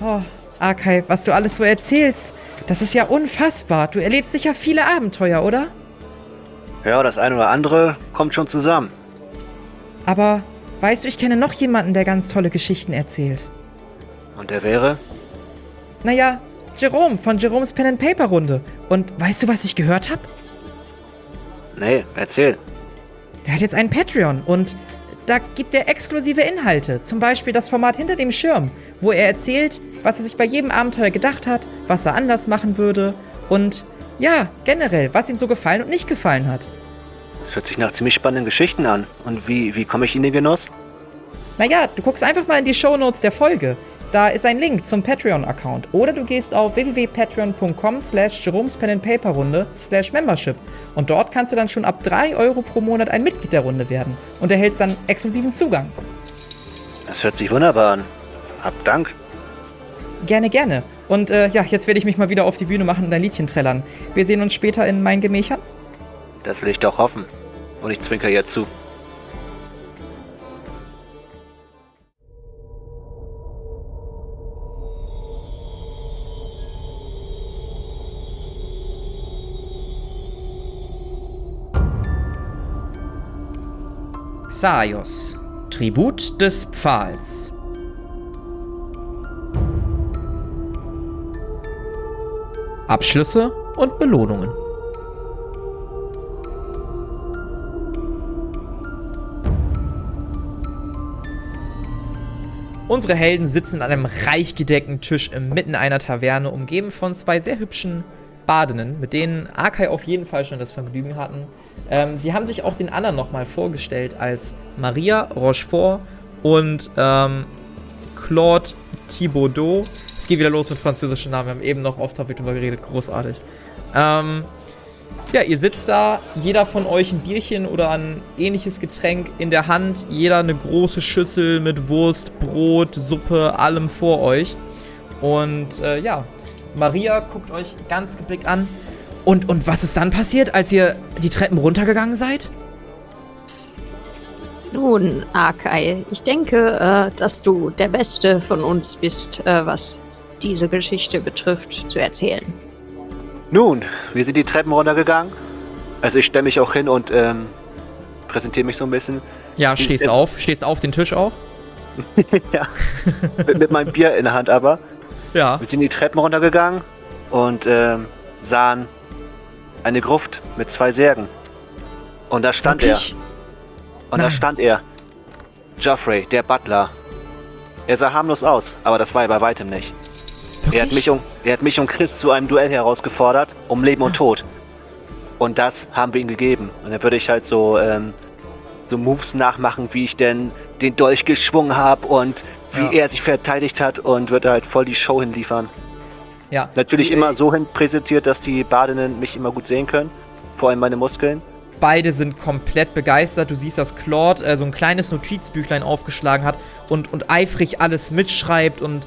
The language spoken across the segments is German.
Oh, Arkay, was du alles so erzählst, das ist ja unfassbar. Du erlebst sicher viele Abenteuer, oder? Ja, das eine oder andere kommt schon zusammen. Aber, weißt du, ich kenne noch jemanden, der ganz tolle Geschichten erzählt. Und der wäre? Naja, Jerome von Jeromes Pen and Paper Runde. Und weißt du, was ich gehört habe? Nee, erzähl. Der hat jetzt einen Patreon und da gibt er exklusive Inhalte. Zum Beispiel das Format Hinter dem Schirm, wo er erzählt, was er sich bei jedem Abenteuer gedacht hat, was er anders machen würde und ja, generell, was ihm so gefallen und nicht gefallen hat. Das hört sich nach ziemlich spannenden Geschichten an. Und wie komme ich in den Genuss? Naja, du guckst einfach mal in die Shownotes der Folge. Da ist ein Link zum Patreon-Account. Oder du gehst auf www.patreon.com/jeromespenandpaperrunde/membership und dort kannst du dann schon ab 3 Euro pro Monat ein Mitglied der Runde werden und erhältst dann exklusiven Zugang. Das hört sich wunderbar an. Hab Dank. Gerne, gerne. Und ja, jetzt werde ich mich mal wieder auf die Bühne machen und ein Liedchen trällern. Wir sehen uns später in meinen Gemächern. Das will ich doch hoffen. Und ich zwinker ihr zu. Xaios, Tribut des Pfahls. Abschlüsse und Belohnungen. Unsere Helden sitzen an einem reich gedeckten Tisch inmitten einer Taverne, umgeben von 2 sehr hübschen Badinnen, mit denen Arkay auf jeden Fall schon das Vergnügen hatten. Sie haben sich auch den anderen nochmal vorgestellt als Maria Rochefort und Claude Thibaudot. Es geht wieder los mit französischen Namen, wir haben eben noch oft darüber geredet, großartig. Ja, ihr sitzt da, jeder von euch ein Bierchen oder ein ähnliches Getränk in der Hand, jeder eine große Schüssel mit Wurst, Brot, Suppe, allem vor euch. Und ja, Maria guckt euch ganz geblickt an. Und was ist dann passiert, als ihr die Treppen runtergegangen seid? Nun, Arkay, ich denke, dass du der Beste von uns bist, was diese Geschichte betrifft, zu erzählen. Nun, wir sind die Treppen runtergegangen. Also ich stelle mich auch hin und präsentiere mich so ein bisschen. Ja, stehst auf den Tisch auch? Ja, mit meinem Bier in der Hand aber. Ja. Wir sind die Treppen runtergegangen und sahen eine Gruft mit 2 Särgen. Und da stand Wirklich? er. Und da stand er. Geoffrey, der Butler. Er sah harmlos aus, aber das war er bei weitem nicht. Er hat mich und Chris zu einem Duell herausgefordert, um Leben und Tod. Und das haben wir ihm gegeben. Und dann würde ich halt so Moves nachmachen, wie ich denn den Dolch geschwungen habe und wie er sich verteidigt hat und würde halt voll die Show hinliefern. Ja. Natürlich immer so hin präsentiert, dass die Badinnen mich immer gut sehen können. Vor allem meine Muskeln. Beide sind komplett begeistert. Du siehst, dass Claude so ein kleines Notizbüchlein aufgeschlagen hat und eifrig alles mitschreibt und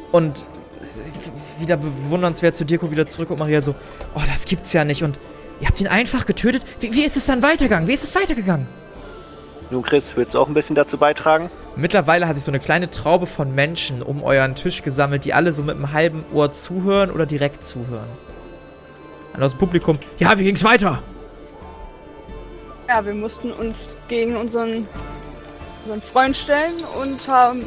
wieder bewundernswert zu Dirko wieder zurück und Maria so, oh, das gibt's ja nicht und ihr habt ihn einfach getötet. Wie ist es dann weitergegangen? Wie ist es weitergegangen? Nun, Chris, willst du auch ein bisschen dazu beitragen? Mittlerweile hat sich so eine kleine Traube von Menschen um euren Tisch gesammelt, die alle so mit einem halben Ohr zuhören oder direkt zuhören. Und aus dem Publikum, ja, wie ging's weiter? Ja, wir mussten uns gegen unseren Freund stellen und haben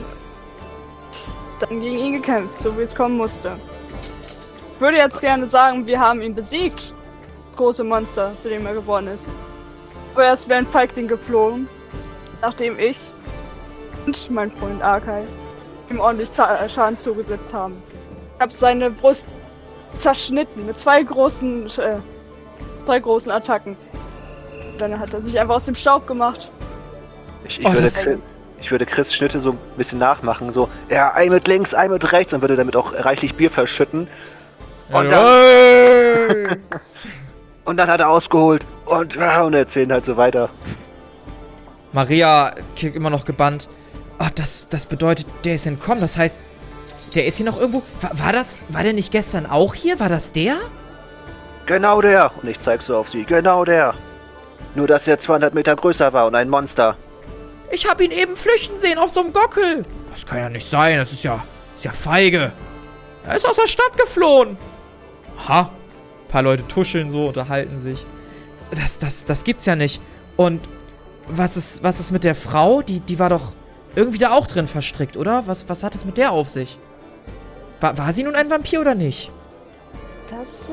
dann gegen ihn gekämpft, so wie es kommen musste. Ich würde jetzt gerne sagen, wir haben ihn besiegt. Das große Monster, zu dem er geworden ist. Aber erst wäre ein Feigling geflogen, nachdem ich und mein Freund Arkay ihm ordentlich Schaden zugesetzt haben. Ich habe seine Brust zerschnitten mit 2 großen Attacken. Dann hat er sich einfach aus dem Staub gemacht. Ich würde Chris Schnitte so ein bisschen nachmachen, so, ja, ein mit links, ein mit rechts und würde damit auch reichlich Bier verschütten. Und dann, und dann hat er ausgeholt und erzählen halt so weiter. Maria kickt immer noch gebannt. Oh, das bedeutet, der ist entkommen. Das heißt, der ist hier noch irgendwo. War der nicht gestern auch hier? War das der? Genau der. Und ich zeig so auf sie. Genau der. Nur, dass er 200 Meter größer war und ein Monster. Ich hab ihn eben flüchten sehen auf so einem Gockel. Das kann ja nicht sein. Das ist ja feige. Er ist aus der Stadt geflohen. Ha. Ein paar Leute tuscheln so, unterhalten sich. Das gibt's ja nicht. Und was ist mit der Frau? Die war doch irgendwie da auch drin verstrickt, oder? Was hat es mit der auf sich? War sie nun ein Vampir oder nicht? Das,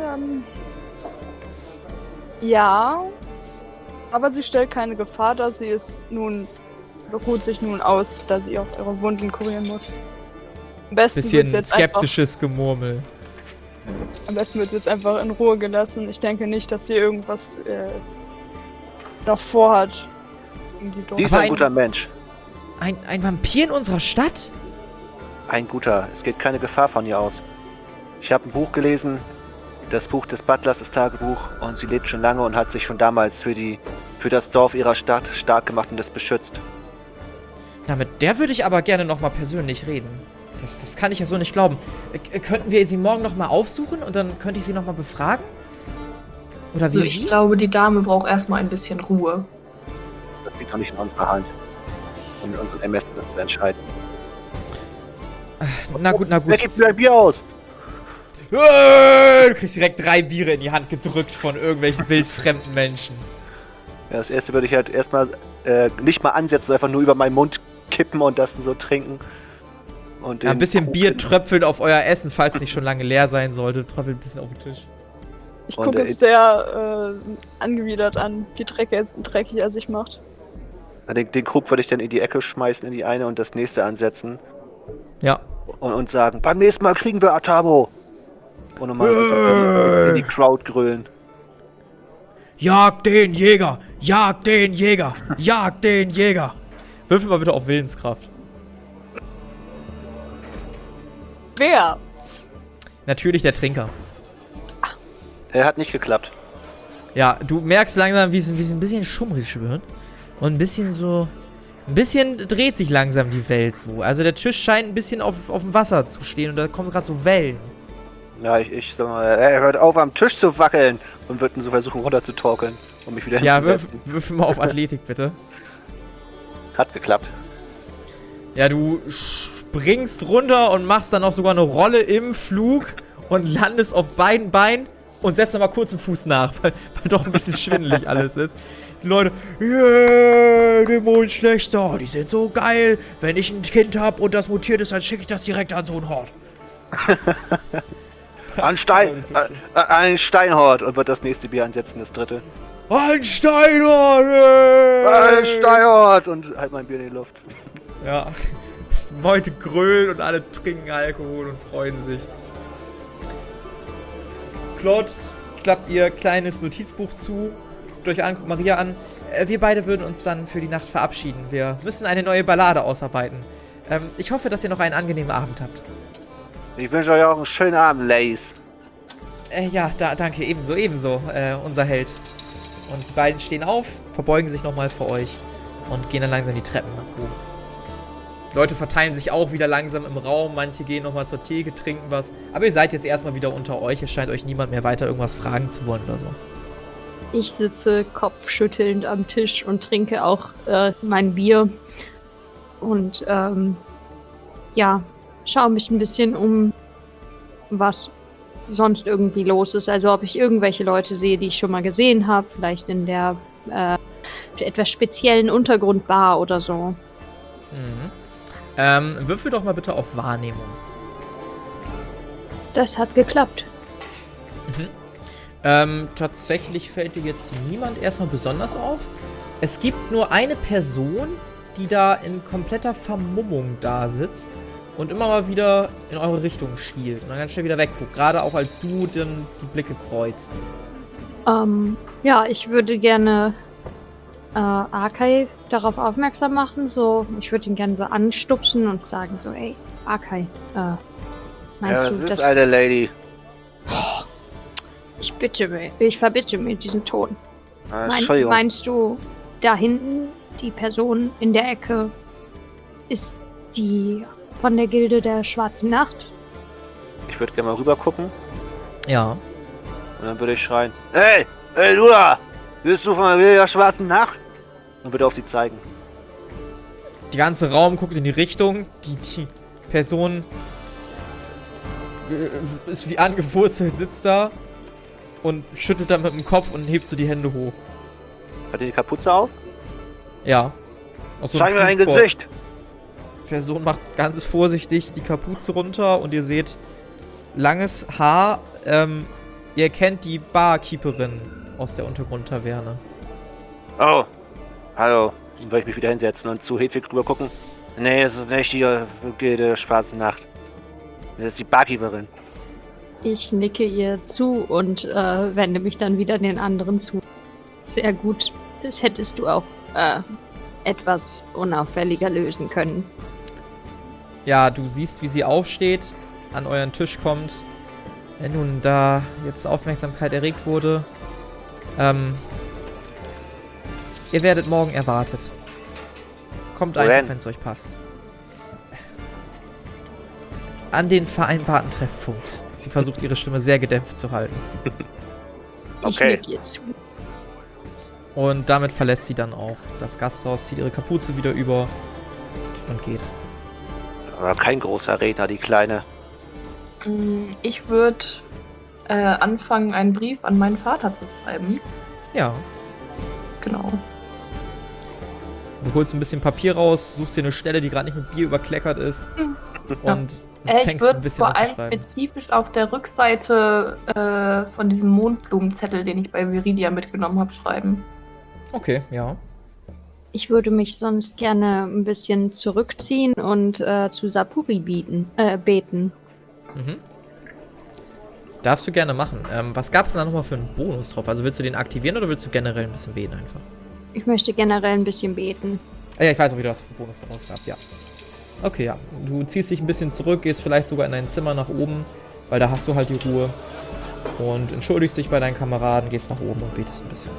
ja. Aber sie stellt keine Gefahr dar. Sie beruht sich nun aus, da sie auch ihre Wunden kurieren muss. Am besten Bisschen wird's jetzt skeptisches Gemurmel. Am besten wird sie jetzt einfach in Ruhe gelassen. Ich denke nicht, dass sie irgendwas noch vorhat. Sie ist Aber ein guter Mensch. Ein Vampir in unserer Stadt? Ein guter. Es geht keine Gefahr von ihr aus. Ich habe ein Buch gelesen. Das Buch des Butlers, das Tagebuch. Und sie lebt schon lange und hat sich schon damals für das Dorf ihrer Stadt stark gemacht und es beschützt. Na, mit der würde ich aber gerne nochmal persönlich reden. Das kann ich ja so nicht glauben. Könnten wir sie morgen nochmal aufsuchen und dann könnte ich sie nochmal befragen? Oder wie Also ich glaube, die Dame braucht erstmal ein bisschen Ruhe. Das liegt doch nicht in unserer Hand. Und in unserem Ermessen, das zu entscheiden. Na gut. Wer gibt mir ein Bier aus? Du kriegst direkt 3 Biere in die Hand gedrückt von irgendwelchen wildfremden Menschen. Ja, das erste würde ich halt erstmal nicht mal ansetzen, einfach nur über meinen Mund kippen und das so trinken. Und Ja, ein bisschen Bier tröpfelt auf euer Essen, falls es nicht schon lange leer sein sollte. Tröpfelt ein bisschen auf den Tisch. Ich Und, gucke es sehr angewidert an, wie dreckig er sich macht. Den Krug würde ich dann in die Ecke schmeißen, in die eine und das nächste ansetzen. Ja. Und sagen, beim nächsten Mal kriegen wir Atabo. Und nochmal in die Crowd grölen. Jag den Jäger! Jag den Jäger! Jag den Jäger! Würfel mal bitte auf Willenskraft. Wer? Natürlich der Trinker. Er hat nicht geklappt. Ja, du merkst langsam, wie es ein bisschen schummrig wird. Und ein bisschen dreht sich langsam die Welt so. Also der Tisch scheint ein bisschen auf dem Wasser zu stehen und da kommen gerade so Wellen. Ja, ich sag mal, er hört auf am Tisch zu wackeln und wird so versuchen runterzutorkeln, um mich wieder Ja, hinzusetzen. würfel mal auf Athletik bitte. Hat geklappt. Ja, du springst runter und machst dann auch sogar eine Rolle im Flug und landest auf beiden Beinen und setzt nochmal kurz den Fuß nach, weil doch ein bisschen schwindelig alles ist. Die Leute, yeah, Dämonenschlechter, die sind so geil. Wenn ich ein Kind habe und das mutiert ist, dann schicke ich das direkt an so einen Hort. Ein Steinhort und wird das nächste Bier ansetzen, das dritte. Ein Steinhort! Ein Steinhort! Und halt mein Bier in die Luft. Ja. Leute grölen und alle trinken Alkohol und freuen sich. Claude, klappt ihr kleines Notizbuch zu, guckt euch an, guckt Maria an. Wir beide würden uns dann für die Nacht verabschieden. Wir müssen eine neue Ballade ausarbeiten. Ich hoffe, dass ihr noch einen angenehmen Abend habt. Ich wünsche euch auch einen schönen Abend, Ladies. Ja, danke, ebenso, unser Held. Und die beiden stehen auf, verbeugen sich nochmal vor euch und gehen dann langsam die Treppen nach oben. Die Leute verteilen sich auch wieder langsam im Raum, manche gehen nochmal zur Theke, trinken was. Aber ihr seid jetzt erstmal wieder unter euch, es scheint euch niemand mehr weiter irgendwas fragen zu wollen oder so. Ich sitze kopfschüttelnd am Tisch und trinke auch mein Bier. Und ja, schaue mich ein bisschen um, was sonst irgendwie los ist. Also ob ich irgendwelche Leute sehe, die ich schon mal gesehen habe. Vielleicht in der etwas speziellen Untergrundbar oder so. Würfel doch mal bitte auf Wahrnehmung. Das hat geklappt. Tatsächlich fällt dir jetzt niemand erstmal besonders auf. Es gibt nur eine Person, die da in kompletter Vermummung da sitzt und immer mal wieder in eure Richtung schielt und dann ganz schnell wieder wegguckt. Gerade auch als du dann die Blicke kreuzt. Ja, ich würde gerne Arkai darauf aufmerksam machen. So, ich würde ihn gerne so anstupsen und sagen so, ey, Arkai, meinst du, das ist eine Lady. Ich verbitte mir diesen Ton. Entschuldigung. Meinst du, da hinten, die Person in der Ecke, ist die von der Gilde der Schwarzen Nacht? Ich würde gerne mal rüber gucken Ja. und dann würde ich schreien, hey du da! Bist du von der Schwarzen Nacht? Und würde auf die zeigen. Der ganze Raum guckt in die Richtung. Die Person ist wie angewurzelt, sitzt da und schüttelt dann mit dem Kopf und hebt so die Hände hoch. Hat er die Kapuze auf? Ja. Auch so Zeig mir dein Tuch vor. Gesicht! Die Person macht ganz vorsichtig die Kapuze runter und ihr seht langes Haar. Ihr kennt die Barkeeperin aus der Untergrundtaverne. Oh, hallo. Dann will ich mich wieder hinsetzen und zu Hedwig rüber gucken. Nee, es ist nicht die schwarze Nacht. Das ist die Barkeeperin. Ich nicke ihr zu und wende mich dann wieder den anderen zu. Sehr gut. Das hättest du auch etwas unauffälliger lösen können. Ja, du siehst, wie sie aufsteht, an euren Tisch kommt. Nun, da jetzt Aufmerksamkeit erregt wurde, ihr werdet morgen erwartet. Kommt Wohin? einfach, wenn es euch passt. An den vereinbarten Treffpunkt. Sie versucht, ihre Stimme sehr gedämpft zu halten. Ich Okay. nicke ihr zu. Und damit verlässt sie dann auch das Gasthaus, zieht ihre Kapuze wieder über und geht. Aber kein großer Redner, die Kleine. Ich würde anfangen, einen Brief an meinen Vater zu schreiben. Ja, Genau. du holst ein bisschen Papier raus, suchst dir eine Stelle, die gerade nicht mit Bier überkleckert ist Ja. und Ich fängst ein würde bisschen vor an zu allem schreiben. spezifisch auf der Rückseite von diesem Mondblumenzettel, den ich bei Viridia mitgenommen habe, schreiben. Okay, ja. Ich würde mich sonst gerne ein bisschen zurückziehen und zu Sapuri beten. Mhm. Darfst du gerne machen. Was gab es da nochmal für einen Bonus drauf? Also willst du den aktivieren oder willst du generell ein bisschen beten einfach? Ich möchte generell ein bisschen beten. Ja, ich weiß auch wieder, was für Bonus drauf gab, ja. Okay, ja. Du ziehst dich ein bisschen zurück, gehst vielleicht sogar in dein Zimmer nach oben, weil da hast du halt die Ruhe. Und entschuldigst dich bei deinen Kameraden, gehst nach oben und betest ein bisschen.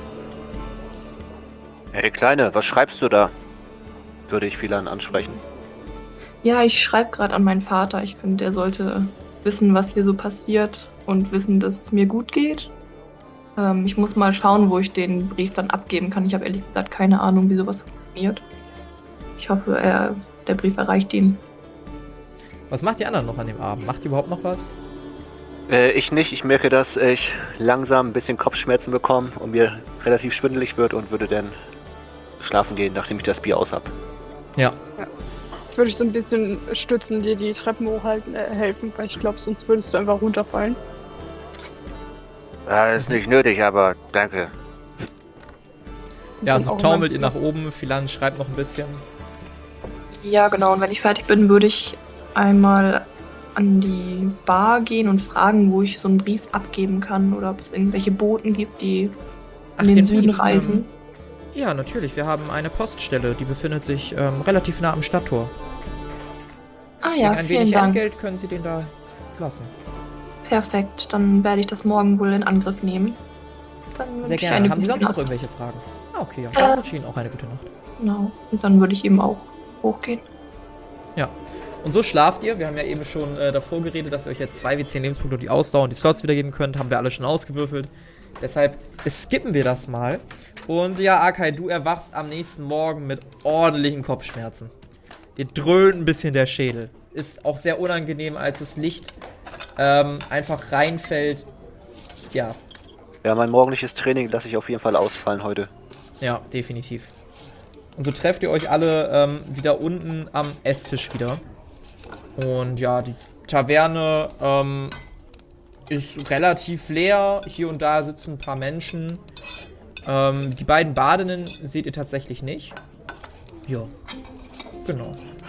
Hey Kleine, was schreibst du da? Würde ich Philan ansprechen. Ja, ich schreibe gerade an meinen Vater. Ich finde, der sollte wissen, was hier so passiert und wissen, dass es mir gut geht. Ich muss mal schauen, wo ich den Brief dann abgeben kann. Ich habe ehrlich gesagt keine Ahnung, wie sowas funktioniert. Ich hoffe, der Brief erreicht ihn. Was macht die anderen noch an dem Abend? Macht ihr überhaupt noch was? Ich nicht. Ich merke, dass ich langsam ein bisschen Kopfschmerzen bekomme und mir relativ schwindelig wird und würde dann schlafen gehen, nachdem ich das Bier aus habe. Ja. Würde ich so ein bisschen stützen, dir die Treppen hochhalten, helfen, weil ich glaube, sonst würdest du einfach runterfallen. Ist nicht nötig, aber danke. Ja, und dann so auch taumelt immer- ihr nach oben. Philan schreibt noch ein bisschen. Ja, genau. Und wenn ich fertig bin, würde ich einmal an die Bar gehen und fragen, wo ich so einen Brief abgeben kann oder ob es irgendwelche Boten gibt, die in den Süden Brief, reisen. Ja, natürlich. Wir haben eine Poststelle, die befindet sich relativ nah am Stadttor. Ah Gegen ja, ein vielen wenig Dank. Entgelt können Sie den da lassen. Perfekt, dann werde ich das morgen wohl in Angriff nehmen. Dann wünsche Sehr ich gerne. eine Haben Sie gute sonst noch Nacht. irgendwelche Fragen? Ah, okay, ja. Dann wünsche ich Ihnen auch eine gute Nacht. Genau. Und dann würde ich eben auch hochgehen. Und so schlaft ihr. Wir haben ja eben schon davor geredet, dass ihr euch jetzt 2 W10 Lebenspunkte und die Ausdauer und die Slots wiedergeben könnt. Haben wir alle schon ausgewürfelt. Deshalb skippen wir das mal. Und ja, Akai, du erwachst am nächsten Morgen mit ordentlichen Kopfschmerzen. Dir dröhnt ein bisschen der Schädel. Ist auch sehr unangenehm, als das Licht einfach reinfällt. Ja, Ja, mein morgendliches Training lasse ich auf jeden Fall ausfallen heute. ja, definitiv. Und so trefft ihr euch alle wieder unten am Esstisch wieder. Und ja, die Taverne ist relativ leer. Hier und da sitzen ein paar Menschen. Die beiden Badinnen seht ihr tatsächlich nicht. Ja, genau.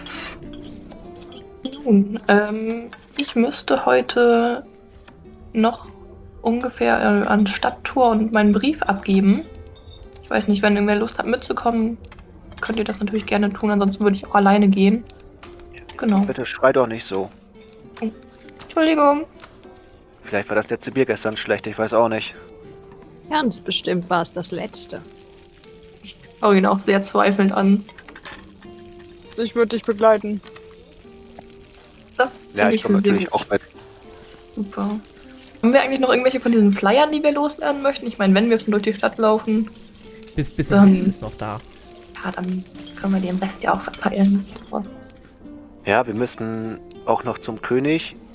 Nun, ich müsste heute noch ungefähr ans Stadttor und meinen Brief abgeben. Ich weiß nicht, wenn irgendwer Lust hat mitzukommen, könnt ihr das natürlich gerne tun. Ansonsten würde ich auch alleine gehen. Genau. Bitte schrei doch nicht so. Entschuldigung. Vielleicht war das letzte Bier gestern schlecht, ich weiß auch nicht. Ganz bestimmt war es das letzte. Ich schaue ihn auch sehr zweifelnd an. Also ich würde dich begleiten. Das Ja, finde ich komme sehr natürlich gut. auch mit. Super. Haben wir eigentlich noch irgendwelche von diesen Flyern, die wir loswerden möchten? Ich meine, wenn wir schon durch die Stadt laufen, Bisschen Dann- Rest ist noch da. ja, dann können wir den Rest ja auch verteilen. Ja, wir müssen auch noch zum König.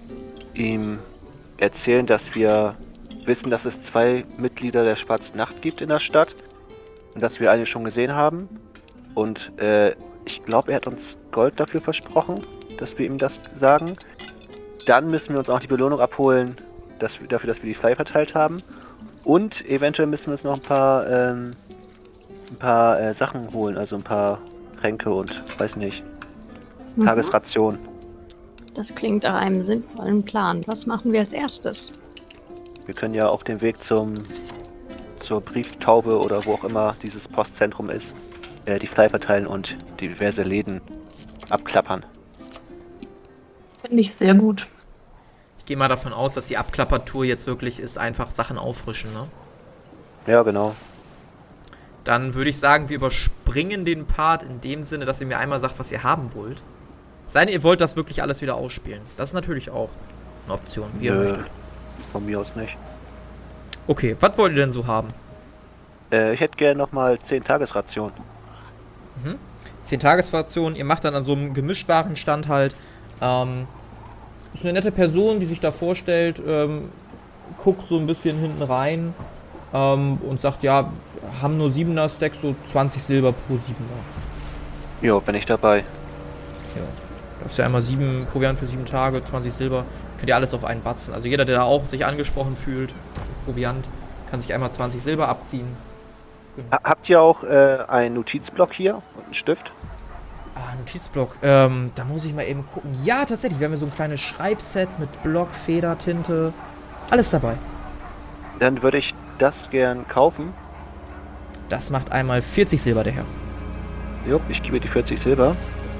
ihm erzählen, dass wir wissen, dass es 2 Mitglieder der Schwarzen Nacht gibt in der Stadt und dass wir eine schon gesehen haben. Und ich glaube, er hat uns Gold dafür versprochen, dass wir ihm das sagen. Dann müssen wir uns auch die Belohnung abholen, dafür, dass wir die Flyer verteilt haben. Und eventuell müssen wir uns noch ein paar Sachen holen, also ein paar Tränke und, weiß nicht, Tagesration. Das klingt nach einem sinnvollen Plan. Was machen wir als erstes? Wir können ja auf dem Weg zur Brieftaube oder wo auch immer dieses Postzentrum ist, die Flyer verteilen und diverse Läden abklappern. Finde ich sehr gut. Ich gehe mal davon aus, dass die Abklappertour jetzt wirklich ist, einfach Sachen auffrischen, ne? Ja, genau. Dann würde ich sagen, wir überspringen den Part in dem Sinne, dass ihr mir einmal sagt, was ihr haben wollt. Sei denn, ihr wollt das wirklich alles wieder ausspielen. Das ist natürlich auch eine Option, wie ihr möchtet. Von mir aus nicht. Okay, was wollt ihr denn so haben? Ich hätte gerne nochmal 10 Tagesrationen. 10 Tagesrationen, ihr macht dann an so einem Gemischtwarenstand halt. Ist eine nette Person, die sich da vorstellt, guckt so ein bisschen hinten rein und sagt, ja, haben nur 7er Stacks, so 20 Silber pro 7er. Jo, bin ich dabei. Ja. Das ist ja einmal 7 Proviant für 7 Tage, 20 Silber. Könnt ihr alles auf einen Batzen. Also jeder, der da auch sich angesprochen fühlt, Proviant, kann sich einmal 20 Silber abziehen. Habt ihr auch einen Notizblock hier und einen Stift? Notizblock. Da muss ich mal eben gucken. Ja, tatsächlich. Wir haben hier so ein kleines Schreibset mit Block, Feder, Tinte. Alles dabei. Dann würde ich das gern kaufen. Das macht einmal 40 Silber, der Herr. Jo, ich gebe die 40 Silber.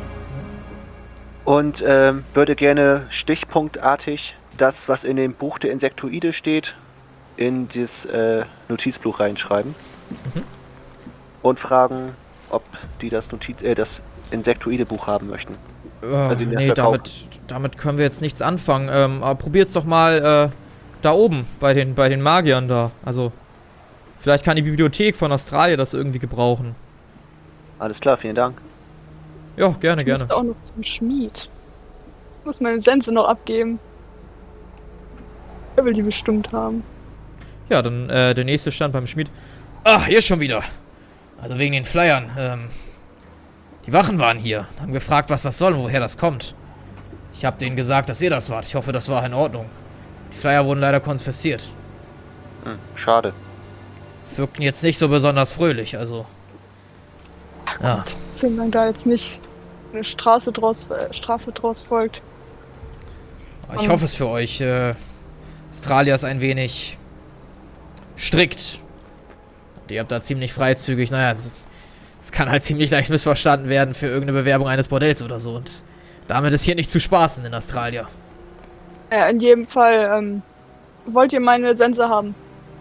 Und würde gerne stichpunktartig das, was in dem Buch der Insektoide steht, in das Notizbuch reinschreiben. Und fragen, ob die das Insektoide-Buch haben möchten. Also nee, damit können wir jetzt nichts anfangen. Aber probiert's doch mal da oben, bei den Magiern da. Also, vielleicht kann die Bibliothek von Australien das irgendwie gebrauchen. Alles klar, vielen Dank. Ja, gerne, Ich gerne. müsste auch noch zum Schmied. Ich muss meine Sense noch abgeben. Er will die bestimmt haben. Ja, dann der nächste stand beim Schmied. Ah, hier schon wieder. Also wegen den Flyern. Die Wachen waren hier, haben gefragt, was das soll und woher das kommt. Ich habe denen gesagt, dass ihr das wart. Ich hoffe, das war in Ordnung. Die Flyer wurden leider konfisziert. Schade. Wirkten jetzt nicht so besonders fröhlich, also. Ja. Solange da jetzt nicht eine Strafe draus folgt. Ich hoffe es für euch. Australia ist ein wenig strikt. Und ihr habt da ziemlich freizügig. Naja, es kann halt ziemlich leicht missverstanden werden für irgendeine Bewerbung eines Bordells oder so. Und damit ist hier nicht zu spaßen in Australien. Ja, in jedem Fall, wollt ihr meine Sense haben?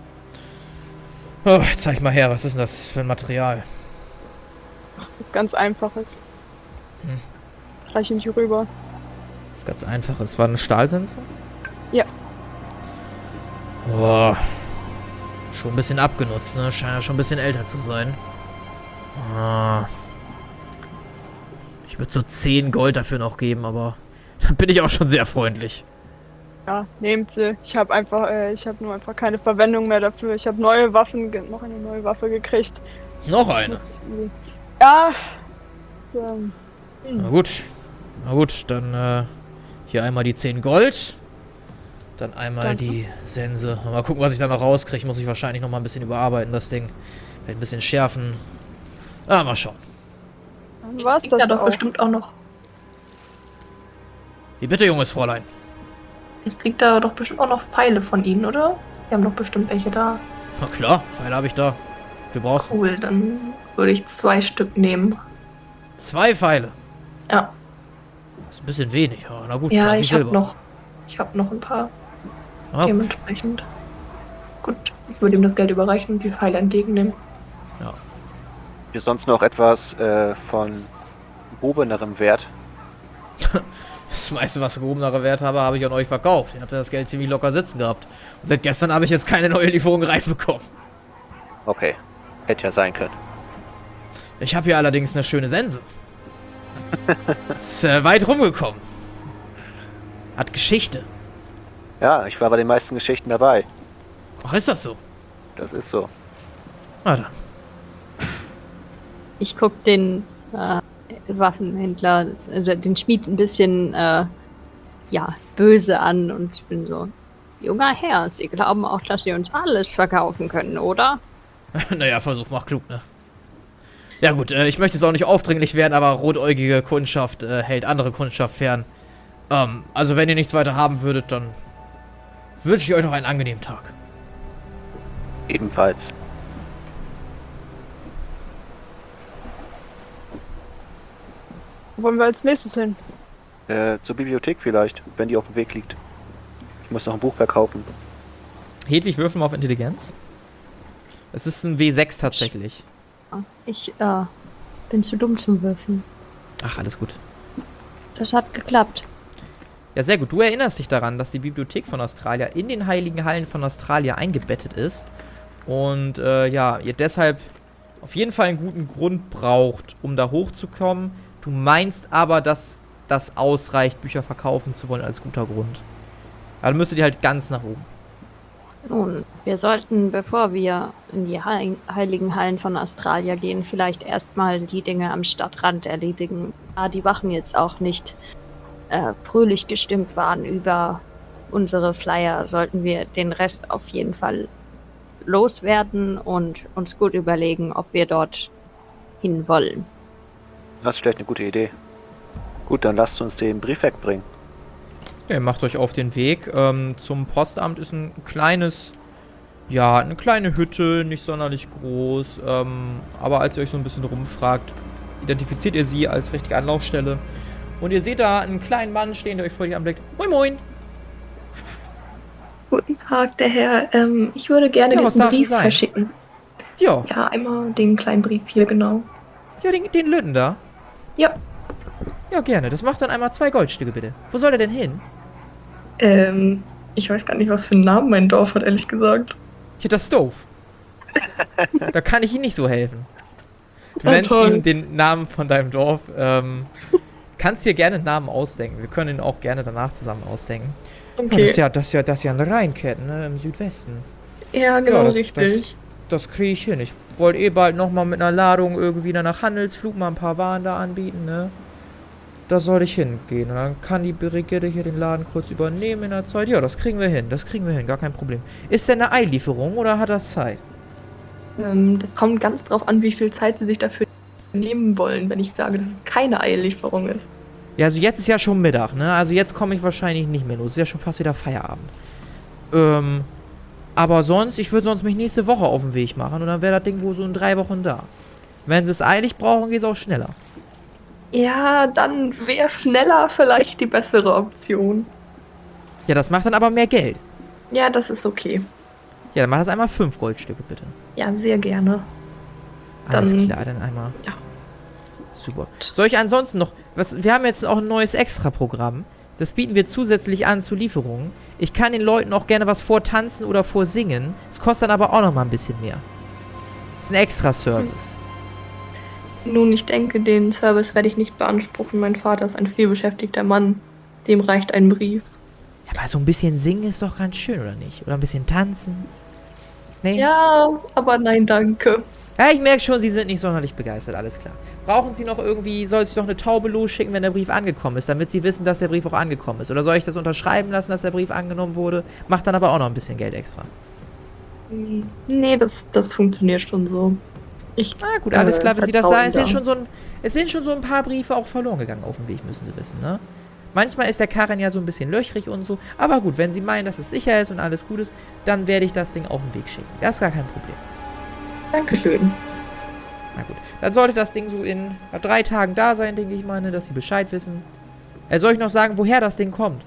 Oh, zeig mal her, was ist denn das für ein Material? Was ganz Einfaches. Reich ihm die rüber. Das ist ganz einfach. Es war ein Stahlsensor? Ja. Boah. Schon ein bisschen abgenutzt, ne? Scheint ja schon ein bisschen älter zu sein. Ich würde so 10 Gold dafür noch geben, aber dann bin ich auch schon sehr freundlich. Ja, nehmt sie. Ich habe nur einfach keine Verwendung mehr dafür. Ich habe neue Waffen, noch eine neue Waffe gekriegt. Noch eine? Ja. Na gut, dann hier einmal die 10 Gold. Dann einmal Danke. die Sense. Mal gucken, was ich da noch rauskriege. Muss ich wahrscheinlich noch mal ein bisschen überarbeiten, das Ding. Vielleicht ein bisschen schärfen. Mal schauen. Dann war's Kriegt er das doch auch. bestimmt auch noch. Wie bitte, junges Fräulein? Jetzt kriegt er doch bestimmt auch noch Pfeile von ihnen, oder? Die haben doch bestimmt welche da. Na klar, Pfeile habe ich da. Wir brauchst Cool, dann würde ich 2 Stück nehmen. 2 Pfeile. Ja. Das ist ein bisschen wenig. Aber na gut, Ja, 20 ich habe Silber. noch ein paar. Ah, Dementsprechend. Gut, ich würde ihm das Geld überreichen und die Pfeile entgegennehmen. Hier sonst noch etwas von gehobenerem Wert. Das meiste, was gehobenere Wert habe ich an euch verkauft. Ihr habt ja das Geld ziemlich locker sitzen gehabt. Und seit gestern habe ich jetzt keine neue Lieferung reinbekommen. Okay, hätte ja sein können. Ich habe hier allerdings eine schöne Sense. Ist weit rumgekommen. Hat Geschichte. Ja, ich war bei den meisten Geschichten dabei. Ach, ist das so? Das ist so. Ah, dann. Ich guck den Waffenhändler, den Schmied ein bisschen böse an und bin so, junger Herr, Sie glauben auch, dass Sie uns alles verkaufen können, oder? Naja, Versuch macht klug, ne? Ja gut, ich möchte jetzt auch nicht aufdringlich werden, aber rotäugige Kundschaft hält andere Kundschaft fern. Also wenn ihr nichts weiter haben würdet, dann wünsche ich euch noch einen angenehmen Tag. Ebenfalls. Wo wollen wir als nächstes hin? Zur Bibliothek vielleicht, wenn die auf dem Weg liegt. Ich muss noch ein Buch verkaufen. Hedwig, würfel mal auf Intelligenz. Es ist ein W6 tatsächlich. Ich bin zu dumm zum Würfeln. Ach, alles gut. Das hat geklappt. Ja, sehr gut. Du erinnerst dich daran, dass die Bibliothek von Australia in den Heiligen Hallen von Australia eingebettet ist. Und ihr deshalb auf jeden Fall einen guten Grund braucht, um da hochzukommen. Du meinst aber, dass das ausreicht, Bücher verkaufen zu wollen als guter Grund. Aber dann müsstet ihr halt ganz nach oben. Nun, wir sollten, bevor wir in die Heiligen Hallen von Australia gehen, vielleicht erstmal die Dinge am Stadtrand erledigen. Da die Wachen jetzt auch nicht fröhlich gestimmt waren über unsere Flyer, sollten wir den Rest auf jeden Fall loswerden und uns gut überlegen, ob wir dort hin wollen. Das ist vielleicht eine gute Idee. Gut, dann lasst uns den Brief wegbringen. Ja, ihr macht euch auf den Weg. Zum Postamt ist ein kleines, eine kleine Hütte, nicht sonderlich groß. Aber als ihr euch so ein bisschen rumfragt, identifiziert ihr sie als richtige Anlaufstelle. Und ihr seht da einen kleinen Mann stehen, der euch freudig anblickt. Moin, moin! Guten Tag, der Herr. Ich würde gerne Ja, was diesen darf's Brief sein? verschicken. Ja, Ja, einmal den kleinen Brief hier, genau. ja, den Lütten da. Ja. Ja, gerne. Das macht dann einmal 2 Goldstücke, bitte. Wo soll er denn hin? Ich weiß gar nicht, was für einen Namen mein Dorf hat, ehrlich gesagt. Ich hätte das Stove. Da kann ich Ihnen nicht so helfen. Du Ah, nennst toll. ihm den Namen von deinem Dorf. Kannst dir gerne einen Namen ausdenken. Wir können ihn auch gerne danach zusammen ausdenken. Okay. Ja, das ist ja eine Rheinkette, ne? Im Südwesten. Ja, genau, Ja, das- richtig. Das kriege ich hin. Ich wollte bald nochmal mit einer Ladung irgendwie nach Handelsflug mal ein paar Waren da anbieten, ne? Da soll ich hingehen. Und dann kann die Brigitte hier den Laden kurz übernehmen in der Zeit. Ja, das kriegen wir hin. Gar kein Problem. Ist denn eine Eillieferung oder hat das Zeit? Das kommt ganz drauf an, wie viel Zeit Sie sich dafür nehmen wollen, wenn ich sage, dass es keine Eillieferung ist. Ja, also jetzt ist ja schon Mittag, ne? Also jetzt komme ich wahrscheinlich nicht mehr los. Ist ja schon fast wieder Feierabend. Aber ich würde sonst mich nächste Woche auf den Weg machen und dann wäre das Ding wohl so in 3 Wochen da. Wenn sie es eilig brauchen, geht es auch schneller. Ja, dann wäre schneller vielleicht die bessere Option. Ja, das macht dann aber mehr Geld. Ja, das ist okay. Ja, dann mach das einmal 5 Goldstücke, bitte. Ja, sehr gerne. Alles Dann- klar, dann einmal. Ja. Super. Soll ich ansonsten noch... wir haben jetzt auch ein neues Extra-Programm. Das bieten wir zusätzlich an zu Lieferungen. Ich kann den Leuten auch gerne was vortanzen oder vorsingen. Es kostet dann aber auch noch mal ein bisschen mehr. Das ist ein Extra-Service. Nun, ich denke, den Service werde ich nicht beanspruchen. Mein Vater ist ein vielbeschäftigter Mann. Dem reicht ein Brief. Ja, aber so ein bisschen singen ist doch ganz schön, oder nicht? Oder ein bisschen tanzen? Nee? Ja, aber nein, danke. Ja, ich merke schon, Sie sind nicht sonderlich begeistert, alles klar. Brauchen Sie noch irgendwie, soll ich noch eine Taube losschicken, wenn der Brief angekommen ist, damit Sie wissen, dass der Brief auch angekommen ist? Oder soll ich das unterschreiben lassen, dass der Brief angenommen wurde? Macht dann aber auch noch ein bisschen Geld extra. Nee, das funktioniert schon so. Na gut, alles klar, wenn Sie das sagen. Es sind, vertrauen es sind schon so ein paar Briefe auch verloren gegangen auf dem Weg, müssen Sie wissen, ne? Manchmal ist der Karren ja so ein bisschen löchrig und so. Aber gut, wenn Sie meinen, dass es sicher ist und alles gut ist, dann werde ich das Ding auf den Weg schicken. Das ist gar kein Problem. Dankeschön. Na gut, dann sollte das Ding so in 3 Tagen da sein, denke ich mal, ne, dass Sie Bescheid wissen. Soll ich noch sagen, woher das Ding kommt?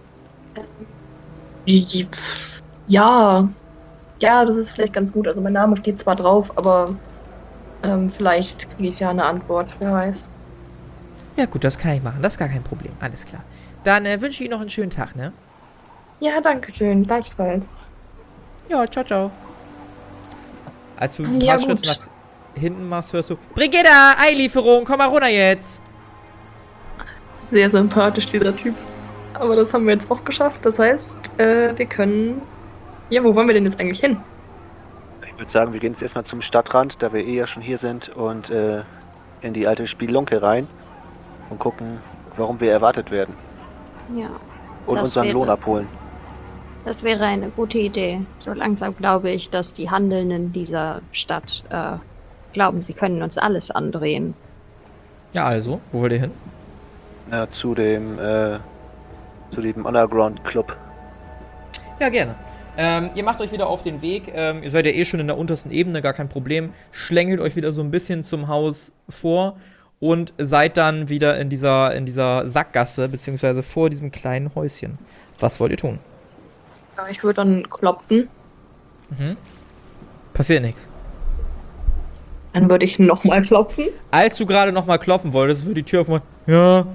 Ja. Ja, das ist vielleicht ganz gut. Also mein Name steht zwar drauf, aber vielleicht kriege ich ja eine Antwort, wer weiß. Ja gut, das kann ich machen, das ist gar kein Problem, alles klar. Dann wünsche ich Ihnen noch einen schönen Tag, ne? Ja, danke schön. Gleichfalls. Ja, ciao, ciao. Als du ein Ja, paar Schritte gut. nach hinten machst, hörst du: Brigitta, Eilieferung, komm mal runter jetzt. Sehr sympathisch, dieser Typ. Aber das haben wir jetzt auch geschafft. Das heißt, wir können... Ja, wo wollen wir denn jetzt eigentlich hin? Ich würde sagen, wir gehen jetzt erstmal zum Stadtrand, da wir ja schon hier sind, und in die alte Spielunke rein und gucken, warum wir erwartet werden. Ja, Und Das unseren wäre- Lohn abholen. das wäre eine gute Idee. So langsam glaube ich, dass die Handelnden dieser Stadt glauben, sie können uns alles andrehen. Ja, also, wo wollt ihr hin? Zu dem Underground Club. Ja, gerne. Ihr macht euch wieder auf den Weg. Ihr seid ja eh schon in der untersten Ebene, gar kein Problem. Schlängelt euch wieder so ein bisschen zum Haus vor und seid dann wieder in dieser Sackgasse, beziehungsweise vor diesem kleinen Häuschen. Was wollt ihr tun? Ja, ich würde dann klopfen. Mhm. Passiert nichts. Dann würde ich nochmal klopfen. Als du gerade nochmal klopfen wolltest, wird die Tür aufmachen. Ja.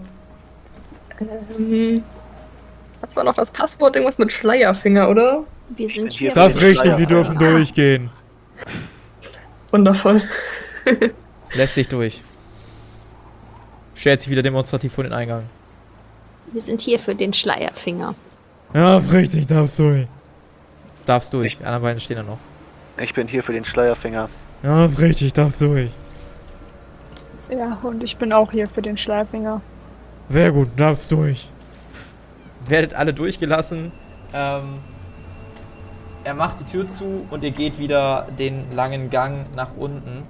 Was war noch das Passwort? Irgendwas mit Schleierfinger, oder? Wir sind hier hier. Das ist richtig, die dürfen durchgehen. Wundervoll. Lässt sich durch. Stellt sich wieder demonstrativ vor den Eingang. Wir sind hier für den Schleierfinger. Ja, richtig, darfst durch. Darfst durch, die anderen beiden stehen da noch. Ich bin hier für den Schleierfinger. Ja, richtig, darfst durch. Ja, und ich bin auch hier für den Schleierfinger. Sehr gut, darfst durch. Werdet alle durchgelassen. Er macht die Tür zu und ihr geht wieder den langen Gang nach unten.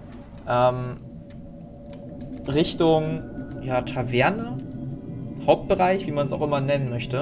Richtung, ja, Taverne. Hauptbereich, wie man es auch immer nennen möchte.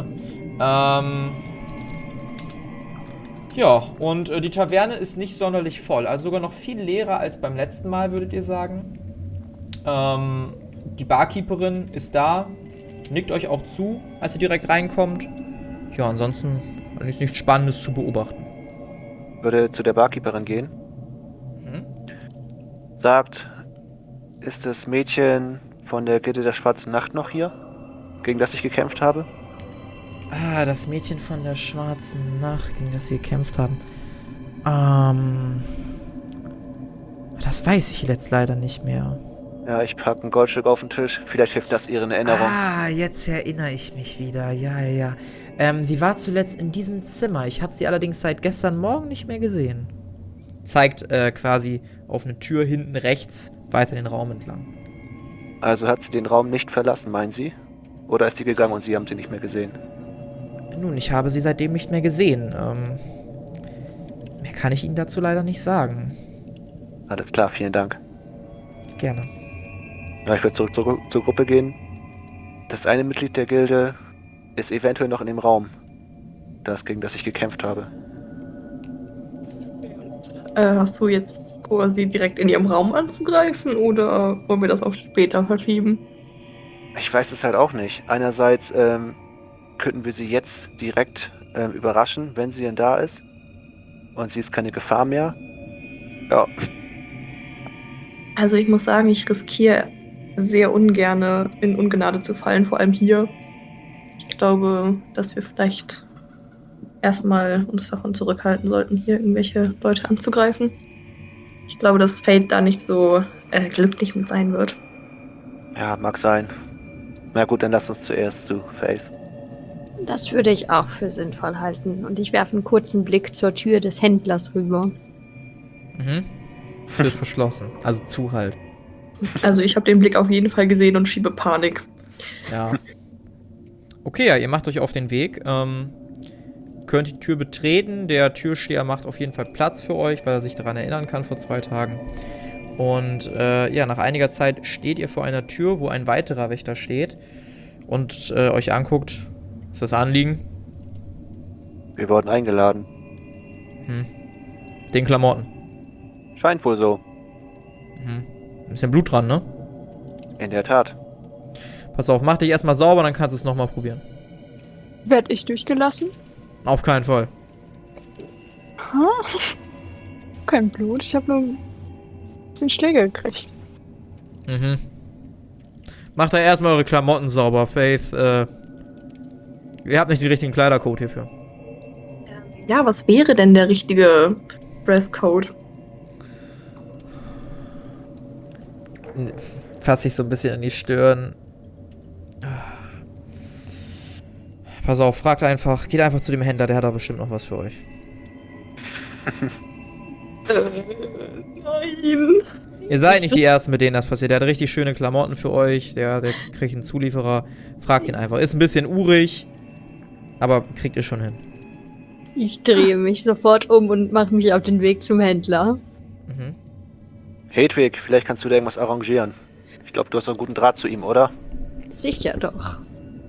Ja, und die Taverne ist nicht sonderlich voll. Also sogar noch viel leerer als beim letzten Mal, würdet ihr sagen. Die Barkeeperin ist da. Nickt euch auch zu, als ihr direkt reinkommt. Ja, ansonsten ist nichts Spannendes zu beobachten. Würde zu der Barkeeperin gehen. Mhm. Sagt, ist das Mädchen von der Gilde der Schwarzen Nacht noch hier? Gegen das ich gekämpft habe? Ah, das Mädchen von der Schwarzen Nacht, gegen das sie gekämpft haben. Das weiß ich jetzt leider nicht mehr. Ja, ich packe ein Goldstück auf den Tisch. Vielleicht hilft das Ihren Erinnerung. Ah, jetzt erinnere ich mich wieder. Ja. Sie war zuletzt in diesem Zimmer. Ich habe sie allerdings seit gestern Morgen nicht mehr gesehen. Zeigt quasi auf eine Tür hinten rechts weiter den Raum entlang. Also hat sie den Raum nicht verlassen, meinen Sie? Oder ist sie gegangen und Sie haben sie nicht mehr gesehen? Nun, ich habe sie seitdem nicht mehr gesehen. Mehr kann ich Ihnen dazu leider nicht sagen. Alles klar, vielen Dank. Gerne. Ja, ich würde zurück zur Gruppe gehen. Das eine Mitglied der Gilde ist eventuell noch in dem Raum. Das, gegen das ich gekämpft habe. Hast du jetzt vor, sie direkt in ihrem Raum anzugreifen oder wollen wir das auf später verschieben? Ich weiß es halt auch nicht. Einerseits könnten wir sie jetzt direkt überraschen, wenn sie denn da ist. Und sie ist keine Gefahr mehr. Ja, Also ich muss sagen, ich riskiere sehr ungerne in Ungnade zu fallen, vor allem hier. Ich glaube, dass wir vielleicht erstmal uns davon zurückhalten sollten, hier irgendwelche Leute anzugreifen. Ich glaube, dass Fate da nicht so glücklich mit sein wird. ja, mag sein. Na gut, dann lass uns zuerst zu Faith. Das würde ich auch für sinnvoll halten. Und ich werfe einen kurzen Blick zur Tür des Händlers rüber. Mhm. Tür ist verschlossen. Also zu halt. Also ich habe den Blick auf jeden Fall gesehen und schiebe Panik. Ja. Okay, ja, ihr macht euch auf den Weg. Könnt die Tür betreten. Der Türsteher macht auf jeden Fall Platz für euch, weil er sich daran erinnern kann vor 2 Tagen. Und ja, nach einiger Zeit steht ihr vor einer Tür, wo ein weiterer Wächter steht und euch anguckt. Ist das Anliegen? Wir wurden eingeladen. Den Klamotten. Scheint wohl so. Ein bisschen Blut dran, ne? In der Tat. Pass auf, mach dich erstmal sauber, dann kannst du es nochmal probieren. Werd ich durchgelassen? Auf keinen Fall. Kein Blut, ich habe nur ein bisschen Schläge gekriegt. Mhm. Macht da erstmal eure Klamotten sauber, Faith. Ihr habt nicht den richtigen Kleidercode hierfür. Ja, was wäre denn der richtige Dresscode? Fasst sich so ein bisschen in die Stirn. pass auf, geht einfach zu dem Händler, der hat da bestimmt noch was für euch. Nein. Ihr seid nicht die Ersten, mit denen das passiert. Der hat richtig schöne Klamotten für euch. Der kriegt einen Zulieferer. Fragt ihn einfach. Ist ein bisschen urig, aber kriegt ihr schon hin. Ich drehe mich sofort um und mache mich auf den Weg zum Händler. Mhm. Hedwig, vielleicht kannst du da irgendwas arrangieren. Ich glaube, du hast einen guten Draht zu ihm, oder? Sicher doch.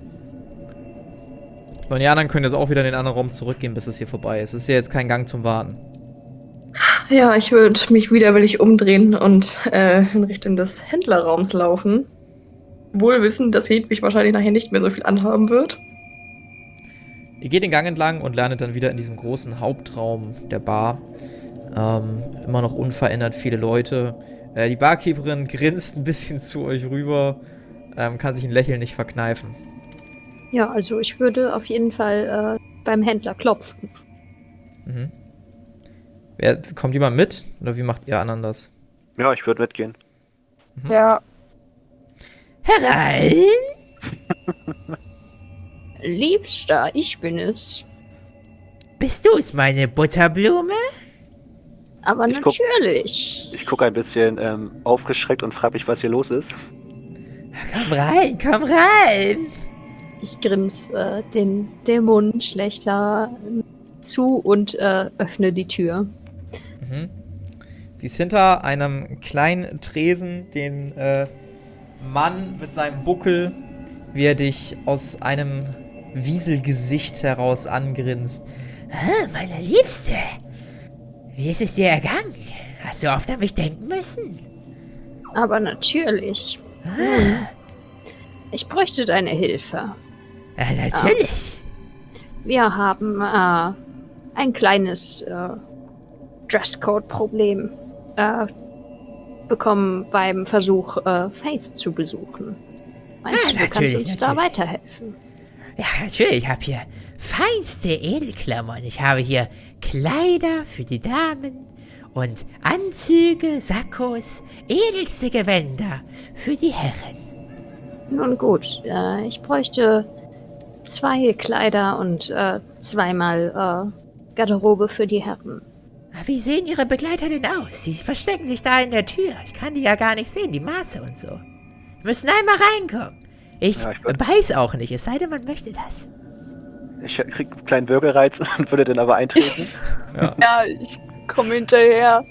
So, und die anderen können jetzt auch wieder in den anderen Raum zurückgehen, bis es hier vorbei ist. Es ist ja jetzt kein Gang zum Warten. Ja, ich würde mich widerwillig umdrehen und in Richtung des Händlerraums laufen. Wohl wissend, dass Hedwig wahrscheinlich nachher nicht mehr so viel anhaben wird. Ihr geht den Gang entlang und landet dann wieder in diesem großen Hauptraum der Bar. Immer noch unverändert viele Leute. Die Barkeeperin grinst ein bisschen zu euch rüber, kann sich ein Lächeln nicht verkneifen. Ja, also ich würde auf jeden Fall beim Händler klopfen. Mhm. Kommt jemand mit? Oder wie macht ihr anderen das? Ja, ich würde mitgehen. Ja. Herein! Liebster, ich bin es. Bist du es, meine Butterblume? Aber Ich guck- natürlich. Ich gucke ein bisschen aufgeschreckt und frage mich, was hier los ist. Komm rein, komm rein! Ich grins den Dämonen schlechter zu und öffne die Tür. Mhm. Sie ist hinter einem kleinen Tresen, den Mann mit seinem Buckel, wie er dich aus einem Wieselgesicht heraus angrinst. Ah, meine Liebste, wie ist es dir ergangen? Hast du oft an mich denken müssen? Aber natürlich. Ich bräuchte deine Hilfe. Natürlich. Wir haben ein kleines Dresscode-Problem bekommen beim Versuch, Faith zu besuchen. Meinst du, du kannst uns da weiterhelfen? Ja, natürlich. Ich habe hier feinste Edelklamotten. Ich habe hier Kleider für die Damen und Anzüge, Sakkos, edelste Gewänder für die Herren. Nun gut, ich bräuchte 2 Kleider und 2-mal Garderobe für die Herren. Wie sehen Ihre Begleiter denn aus? Sie verstecken sich da in der Tür. Ich kann die ja gar nicht sehen, die Maße und so. Wir müssen einmal reinkommen. Ich weiß auch nicht, es sei denn, man möchte das. Ich krieg einen kleinen Würgereiz und würde dann aber eintreten. Ja, ich komme hinterher.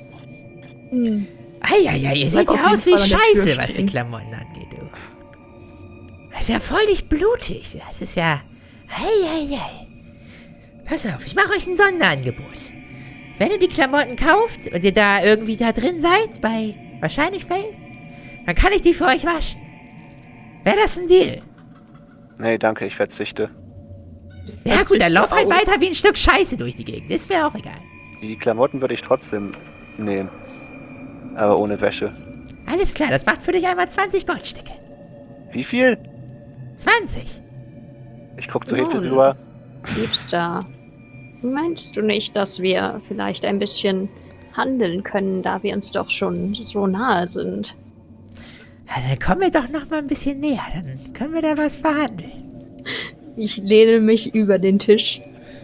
Eieiei, ihr seht auf ja aus wie jeden Fall an der Scheiße, Tür was die stehen. Klamotten angeht, du. Das ist ja völlig blutig. Das ist ja... Eieiei. Pass auf, ich mache euch ein Sonderangebot. Wenn ihr die Klamotten kauft und ihr da irgendwie da drin seid, bei wahrscheinlich Faith, dann kann ich die für euch waschen. Wäre das ein Deal? Nee, danke, ich verzichte. Ja gut, dann lauf halt weiter wie ein Stück Scheiße durch die Gegend. Ist mir auch egal. Die Klamotten würde ich trotzdem nehmen. Aber ohne Wäsche. Alles klar, das macht für dich einmal 20 Goldstücke. Wie viel? 20. Ich guck zu Nun. Hedwig rüber. Liebster, meinst du nicht, dass wir vielleicht ein bisschen handeln können, da wir uns doch schon so nahe sind? Ja, dann kommen wir doch noch mal ein bisschen näher. Dann können wir da was verhandeln. Ich lehne mich über den Tisch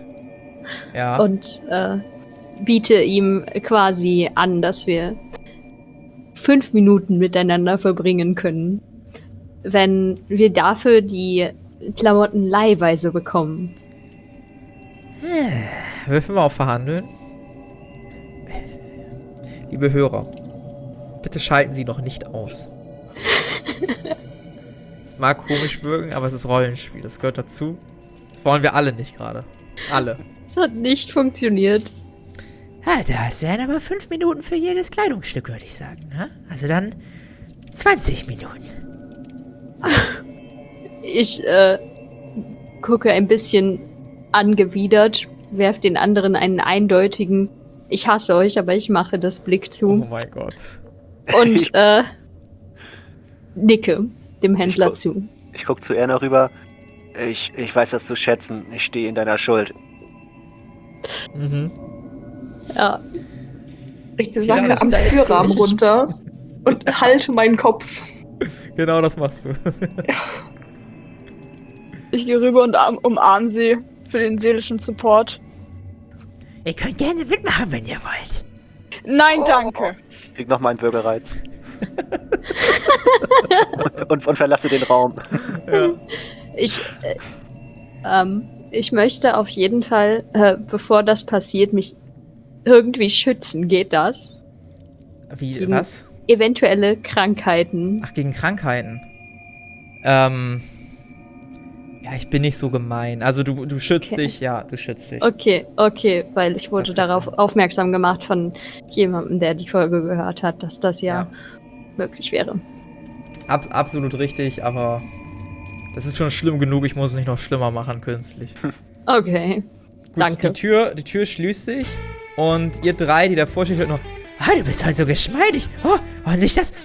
Ja. und biete ihm quasi an, dass wir 5 Minuten miteinander verbringen können, wenn wir dafür die Klamotten leihweise bekommen. Würfeln wir auf Verhandeln. Liebe Hörer, bitte schalten Sie noch nicht aus. Es mag komisch wirken, aber es ist Rollenspiel. Das gehört dazu. Das wollen wir alle nicht gerade. Alle. Es hat nicht funktioniert. Ja, das wären aber 5 Minuten für jedes Kleidungsstück, würde ich sagen. Ne? Also dann 20 Minuten. Ich gucke ein bisschen angewidert, werf den anderen einen eindeutigen "Ich hasse euch, aber ich mache das" Blick Oh zu mein Gott. und nicke dem Händler Ich- zu. Ich guck zu Erna rüber. Ich weiß das zu schätzen. Ich stehe in deiner Schuld. Mhm. Ja, Ich Viele sacke haben am da jetzt Türrahmen durch. runter und halte meinen Kopf. Genau das machst du. Ich gehe rüber und umarme sie für den seelischen Support. Ihr könnt gerne mitmachen, wenn ihr wollt. Nein, danke. Ich krieg noch meinen Würgereiz. und verlasse den Raum. Ich möchte auf jeden Fall, bevor das passiert, mich irgendwie schützen. Geht das? Wie, Gegen was? Eventuelle Krankheiten. Ach, gegen Krankheiten. Ja, ich bin nicht so gemein. Also du schützt Okay. dich, ja, du schützt dich. Okay, weil ich wurde darauf aufmerksam gemacht von jemandem, der die Folge gehört hat, dass das ja möglich wäre. Absolut richtig, aber das ist schon schlimm genug, ich muss es nicht noch schlimmer machen künstlich. Okay, Gut, danke. die Tür schließt sich und ihr drei, die davor steht, hört noch, Du bist heute so geschmeidig. Und nicht das.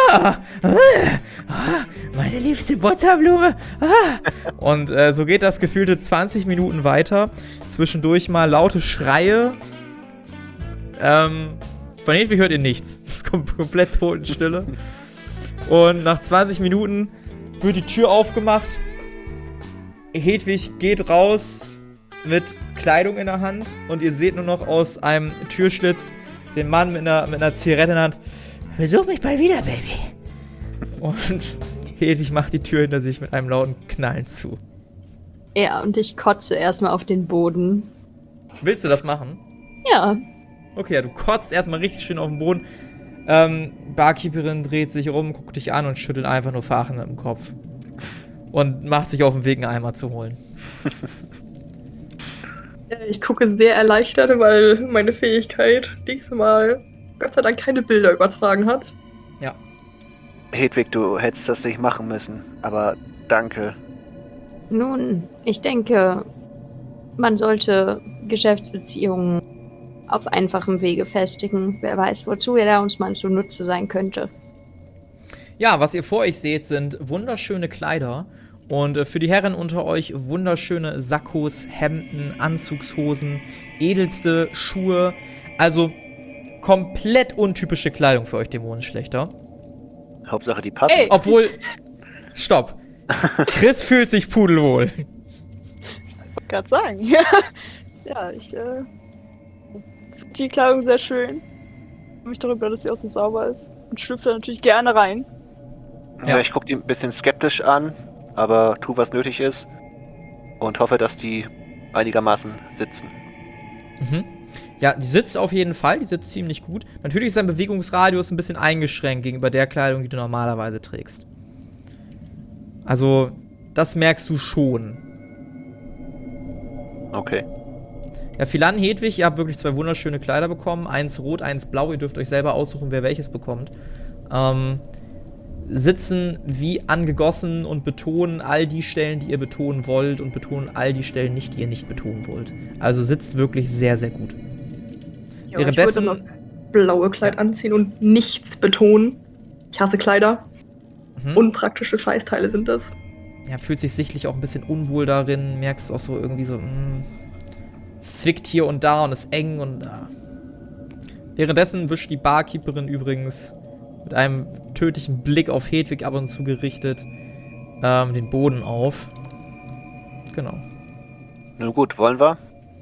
Meine liebste Butterblume. und so geht das gefühlte 20 Minuten weiter. Zwischendurch mal laute Schreie. Von Hedwig hört ihr nichts. Es kommt komplett Totenstille. Und nach 20 Minuten wird die Tür aufgemacht. Hedwig geht raus mit Kleidung in der Hand und ihr seht nur noch aus einem Türschlitz den Mann mit einer Zigarette in der Hand. Besuch mich bald wieder, Baby. Und Hedwig macht die Tür hinter sich mit einem lauten Knallen zu. Ja, und ich kotze erstmal auf den Boden. Willst du das machen? Ja, Okay, ja, du kotzt erstmal richtig schön auf den Boden. Barkeeperin dreht sich rum, guckt dich an und schüttelt einfach nur Fachen im Kopf. Und macht sich auf den Weg, einen Eimer zu holen. Ich gucke sehr erleichtert, weil meine Fähigkeit diesmal Gott sei Dank keine Bilder übertragen hat. Ja. Hedwig, du hättest das nicht machen müssen, aber danke. nun, ich denke, man sollte Geschäftsbeziehungen auf einfachem Wege festigen. Wer weiß, wozu er uns mal zunutze sein könnte. Ja, was ihr vor euch seht, sind wunderschöne Kleider. Und für die Herren unter euch wunderschöne Sakkos, Hemden, Anzugshosen, edelste Schuhe. Also komplett untypische Kleidung für euch Dämonenschlechter. Hauptsache, die passen. Ey. Obwohl, stopp. Chris fühlt sich pudelwohl. Ich wollte gerade sagen. Ja, ich finde die Kleidung sehr schön. Ich freue mich darüber, dass sie auch so sauber ist. Und schlüpfe da natürlich gerne rein. Ja, Ja. ich gucke die ein bisschen skeptisch an, aber tu, was nötig ist. Und hoffe, dass die einigermaßen sitzen. Mhm. Ja, die sitzt auf jeden Fall, die sitzt ziemlich gut. Natürlich ist sein Bewegungsradius ein bisschen eingeschränkt gegenüber der Kleidung, die du normalerweise trägst. Also, das merkst du schon. Okay. Ja, Philan, Hedwig, ihr habt wirklich zwei wunderschöne Kleider bekommen. Eins rot, eins blau. Ihr dürft euch selber aussuchen, wer welches bekommt. Sitzen wie angegossen und betonen all die Stellen, die ihr betonen wollt und betonen all die Stellen nicht, die ihr nicht betonen wollt. Also sitzt wirklich sehr, sehr gut. Ja, Währenddessen- ich würde das blaue Kleid anziehen und nichts betonen. Ich hasse Kleider. Unpraktische Scheißteile sind das. Ja, fühlt sich sichtlich auch ein bisschen unwohl darin. Merkst auch so irgendwie so, es zwickt hier und da und ist eng und Währenddessen wischt die Barkeeperin übrigens mit einem tödlichen Blick auf Hedwig ab und zu gerichtet den Boden auf. Genau. Nun gut, wollen wir?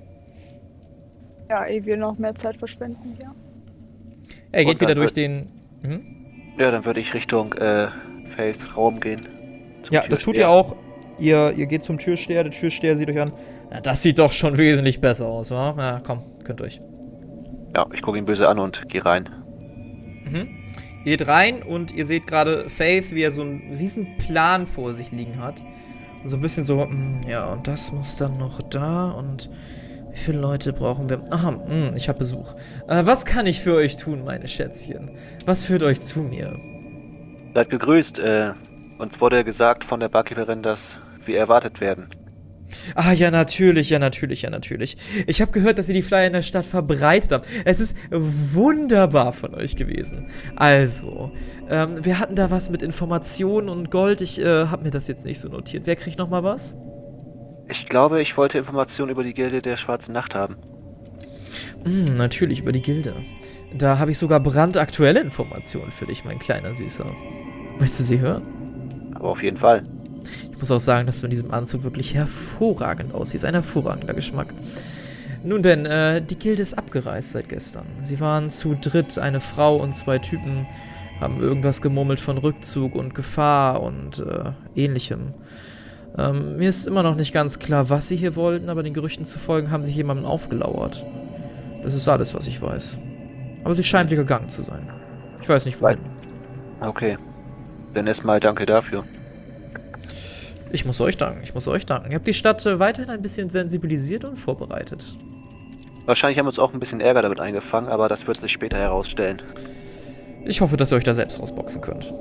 Ja, ehe wir noch mehr Zeit verschwenden, ja. Er geht Und wieder dann durch wird- den... Ja, dann würde ich Richtung Faiths Raum gehen. Zum Ja, das tut Türsteher. ihr auch. Ihr geht zum Türsteher, der Türsteher sieht euch an. Na, das sieht doch schon wesentlich besser aus, wa? Na, komm, könnt durch. Ja, ich gucke ihn böse an und gehe rein. Ihr geht rein und ihr seht gerade Faith, wie er so einen riesen Plan vor sich liegen hat. Und so ein bisschen so, ja, und das muss dann noch da und wie viele Leute brauchen wir? Aha, ich habe Besuch. Was kann ich für euch tun, meine Schätzchen? Was führt euch zu mir? Seid gegrüßt. Uns wurde gesagt von der Barkeeperin, dass wir erwartet werden. Ah, ja, natürlich, ja, natürlich, ja, natürlich. Ich habe gehört, dass ihr die Flyer in der Stadt verbreitet habt. Es ist wunderbar von euch gewesen. Also, wir hatten da was mit Informationen und Gold. Ich habe mir das jetzt nicht so notiert. Wer kriegt noch mal was? Ich glaube, ich wollte Informationen über die Gilde der Schwarzen Nacht haben. Natürlich, über die Gilde. Da habe ich sogar brandaktuelle Informationen für dich, mein kleiner Süßer. Möchtest du sie hören? Aber auf jeden Fall. Ich muss auch sagen, dass du in diesem Anzug wirklich hervorragend aussiehst. Ein hervorragender Geschmack. Nun denn, die Gilde ist abgereist seit gestern. Sie waren zu dritt, eine Frau und 2 Typen, haben irgendwas gemurmelt von Rückzug und Gefahr und Ähnlichem. Mir ist immer noch nicht ganz klar, was sie hier wollten, aber den Gerüchten zu folgen haben sie jemandem aufgelauert. Das ist alles, was ich weiß. Aber sie scheint wieder gegangen zu sein. Ich weiß nicht, wohin. Okay. Dann erstmal danke dafür. Ich muss euch danken. Ihr habt die Stadt weiterhin ein bisschen sensibilisiert und vorbereitet. Wahrscheinlich haben wir uns auch ein bisschen Ärger damit eingefangen, aber das wird sich später herausstellen. Ich hoffe, dass ihr euch da selbst rausboxen könnt.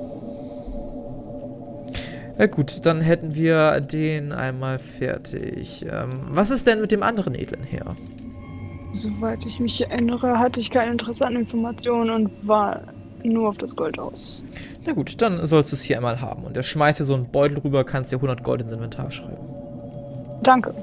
Ja gut, dann hätten wir den einmal fertig. Was ist denn mit dem anderen edlen Heer? Soweit ich mich erinnere, hatte ich kein Interesse an Informationen und war nur auf das Gold aus. Na gut, dann sollst du es hier einmal haben. Und er schmeißt dir so einen Beutel rüber, kannst dir 100 Gold ins Inventar schreiben. Danke.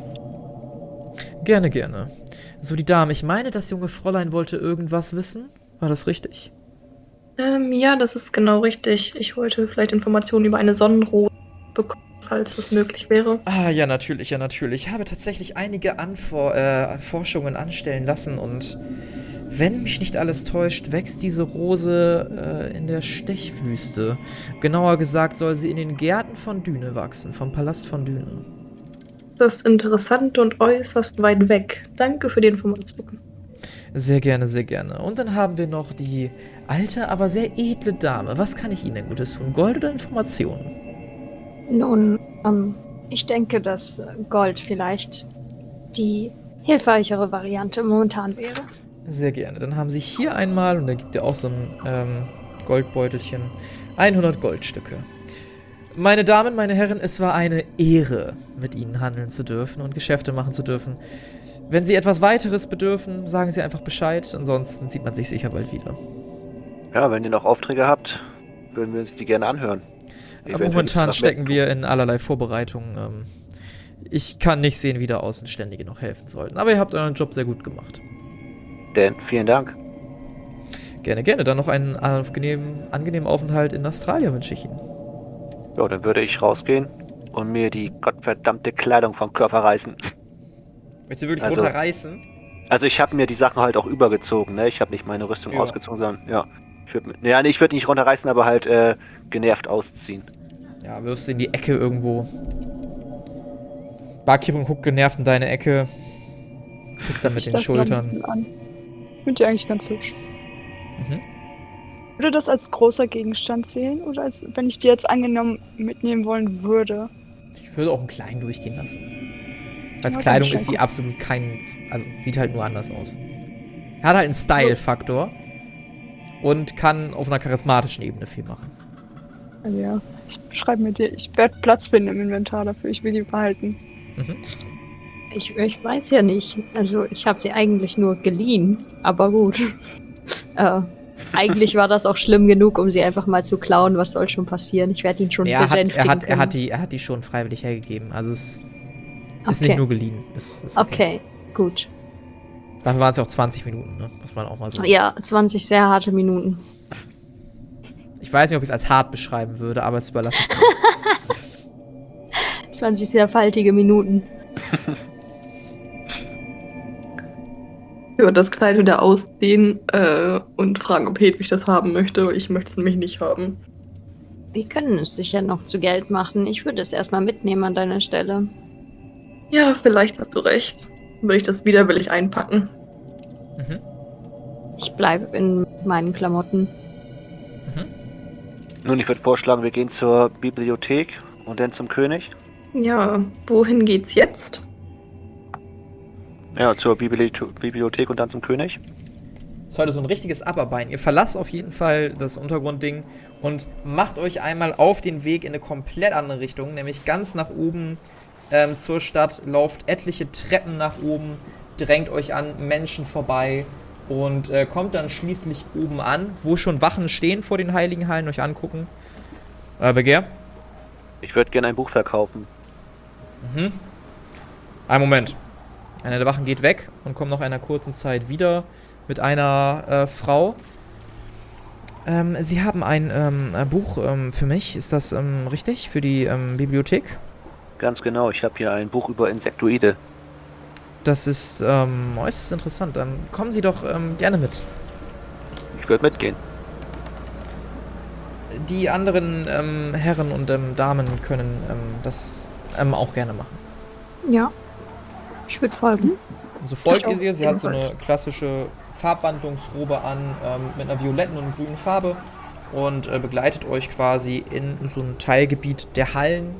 Gerne, gerne. So, die Dame, ich meine, das junge Fräulein wollte irgendwas wissen. War das richtig? Ja, das ist genau richtig. Ich wollte vielleicht Informationen über eine Sonnenrose bekommen, falls das möglich wäre. Ah, ja, natürlich, ja, natürlich. Ich habe tatsächlich einige Forschungen anstellen lassen und wenn mich nicht alles täuscht, wächst diese Rose in der Stechwüste. Genauer gesagt soll sie in den Gärten von Düne wachsen, vom Palast von Düne. Das ist interessant und äußerst weit weg. Danke für die Information. Sehr gerne, sehr gerne. Und dann haben wir noch die alte, aber sehr edle Dame. Was kann ich Ihnen denn Gutes tun? Gold oder Informationen? Nun, ich denke, dass Gold vielleicht die hilfreichere Variante momentan wäre. Sehr gerne. Dann haben Sie hier einmal, und da gibt er auch so ein Goldbeutelchen, 100 Goldstücke. Meine Damen, meine Herren, es war eine Ehre, mit Ihnen handeln zu dürfen und Geschäfte machen zu dürfen. Wenn Sie etwas weiteres bedürfen, sagen Sie einfach Bescheid, ansonsten sieht man sich sicher bald wieder. Ja, wenn ihr noch Aufträge habt, würden wir uns die gerne anhören. Aber momentan stecken wir in allerlei Vorbereitungen. Ich kann nicht sehen, wie da Außenständige noch helfen sollten. Aber ihr habt euren Job sehr gut gemacht. Denn vielen Dank. Gerne, gerne. Dann noch einen angenehmen Aufenthalt in Australien wünsche ich Ihnen. Ja, dann würde ich rausgehen und mir die gottverdammte Kleidung vom Körper reißen. Möchtest du wirklich Also- runterreißen? Also ich habe mir die Sachen halt auch übergezogen, ne? Ich habe nicht meine Rüstung Ja. ausgezogen, sondern ja. Ich würde nicht runterreißen, aber halt genervt ausziehen. Ja, wirfst du in die Ecke irgendwo. Barkeeper guckt genervt in deine Ecke. Zuckt dann mit den Ich lasse mal ein Schultern. bisschen an. Ich finde die eigentlich ganz hübsch. Mhm. Würde das als großer Gegenstand zählen? Oder als, wenn ich die jetzt angenommen mitnehmen wollen würde? Ich würde auch einen kleinen durchgehen lassen. Als Ja, Kleidung kann ich ist sie schon. absolut kein... Also, sieht halt nur anders aus. Er hat halt einen Style-Faktor. Und kann auf einer charismatischen Ebene viel machen. Also ja, ich schreibe mir die. Ich werde Platz finden im Inventar dafür. Ich will die behalten. Mhm. Ich weiß ja nicht. Also ich habe sie eigentlich nur geliehen, aber gut. Eigentlich war das auch schlimm genug, um sie einfach mal zu klauen. Was soll schon passieren? Ich werde ihn schon besänftigen Er hat können. die schon freiwillig hergegeben. Also es ist Okay. nicht nur geliehen. Ist Okay, gut. Dafür waren es ja auch 20 Minuten, ne? Muss man auch mal so. Ja, 20 sehr harte Minuten. Ich weiß nicht, ob ich es als hart beschreiben würde, aber es überlasse ich dir. 20 sehr faltige Minuten. Ich würde das Kleid wieder ausziehen und fragen, ob Hedwig das haben möchte. Ich möchte es nämlich nicht haben. Wir können es sicher noch zu Geld machen. Ich würde es erstmal mitnehmen an deiner Stelle. Ja, vielleicht hast du recht. Würde ich das widerwillig einpacken. Mhm. Ich bleibe in meinen Klamotten. Nun, ich würde vorschlagen, wir gehen zur Bibliothek und dann zum König. Ja, wohin geht's jetzt? Ja, zur Bibliothek und dann zum König. Das ist heute so ein richtiges Abarbeiten. Ihr verlasst auf jeden Fall das Untergrundding und macht euch einmal auf den Weg in eine komplett andere Richtung, nämlich ganz nach oben zur Stadt, lauft etliche Treppen nach oben, drängt euch an Menschen vorbei und kommt dann schließlich oben an, wo schon Wachen stehen vor den Heiligen Hallen, euch angucken. Begehr? Ich würde gerne ein Buch verkaufen. Mhm. Einen Moment. Einer der Wachen geht weg und kommt nach einer kurzen Zeit wieder mit einer Frau. Sie haben ein Buch für mich, ist das richtig? Für die Bibliothek? Ganz genau, ich habe hier ein Buch über Insektoide. Das ist äußerst interessant. Kommen Sie doch gerne mit. Ich würde mitgehen. Die anderen Herren und Damen können das auch gerne machen. Ja. Ich würde folgen. So folgt Ich ihr sie. auch, Sie hat so eine ebenfalls. klassische Farbwandlungsrobe an mit einer violetten und grünen Farbe und begleitet euch quasi in so ein Teilgebiet der Hallen.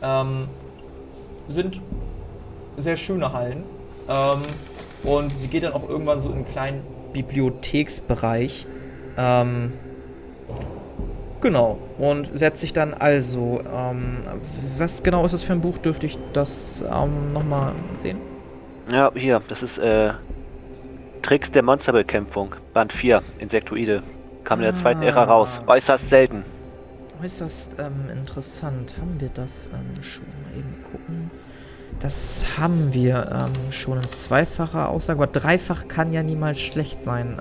Sind sehr schöne Hallen. Und sie geht dann auch irgendwann so in einen kleinen Bibliotheksbereich. Genau. Und setzt sich dann also. Was genau ist das für ein Buch? Dürfte ich das nochmal sehen? Ja, hier, das ist Tricks der Monsterbekämpfung, Band 4, Insektoide. Kam in der zweiten Ära raus. Äußerst selten. Äußerst interessant. Haben wir das schon? Mal eben gucken. Das haben wir schon in zweifacher Aussage, aber dreifach kann ja niemals schlecht sein.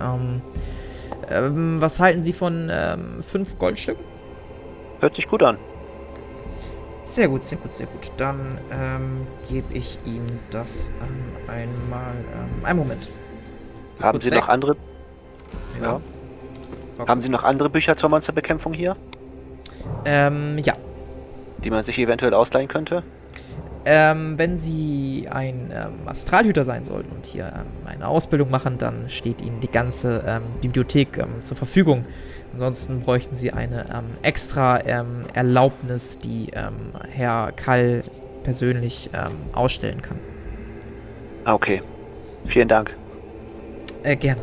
Was halten Sie von 5 Goldstücken? Hört sich gut an. Sehr gut, sehr gut, sehr gut. Dann gebe ich Ihnen das einmal. Einen Moment. Haben Kurz Sie weg. noch andere? Ja. Haben Sie noch andere Bücher zur Monsterbekämpfung hier, Ja. die man sich eventuell ausleihen könnte? Wenn Sie ein Astralhüter sein sollten und hier eine Ausbildung machen, dann steht Ihnen die ganze Bibliothek zur Verfügung. Ansonsten bräuchten Sie eine extra Erlaubnis, die Herr Kall persönlich ausstellen kann. Ah, okay. Vielen Dank. Gerne,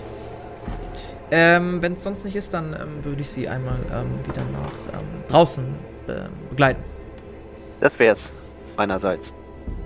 gerne. Wenn es sonst nicht ist, dann würde ich Sie einmal wieder nach draußen begleiten. Das wär's meinerseits.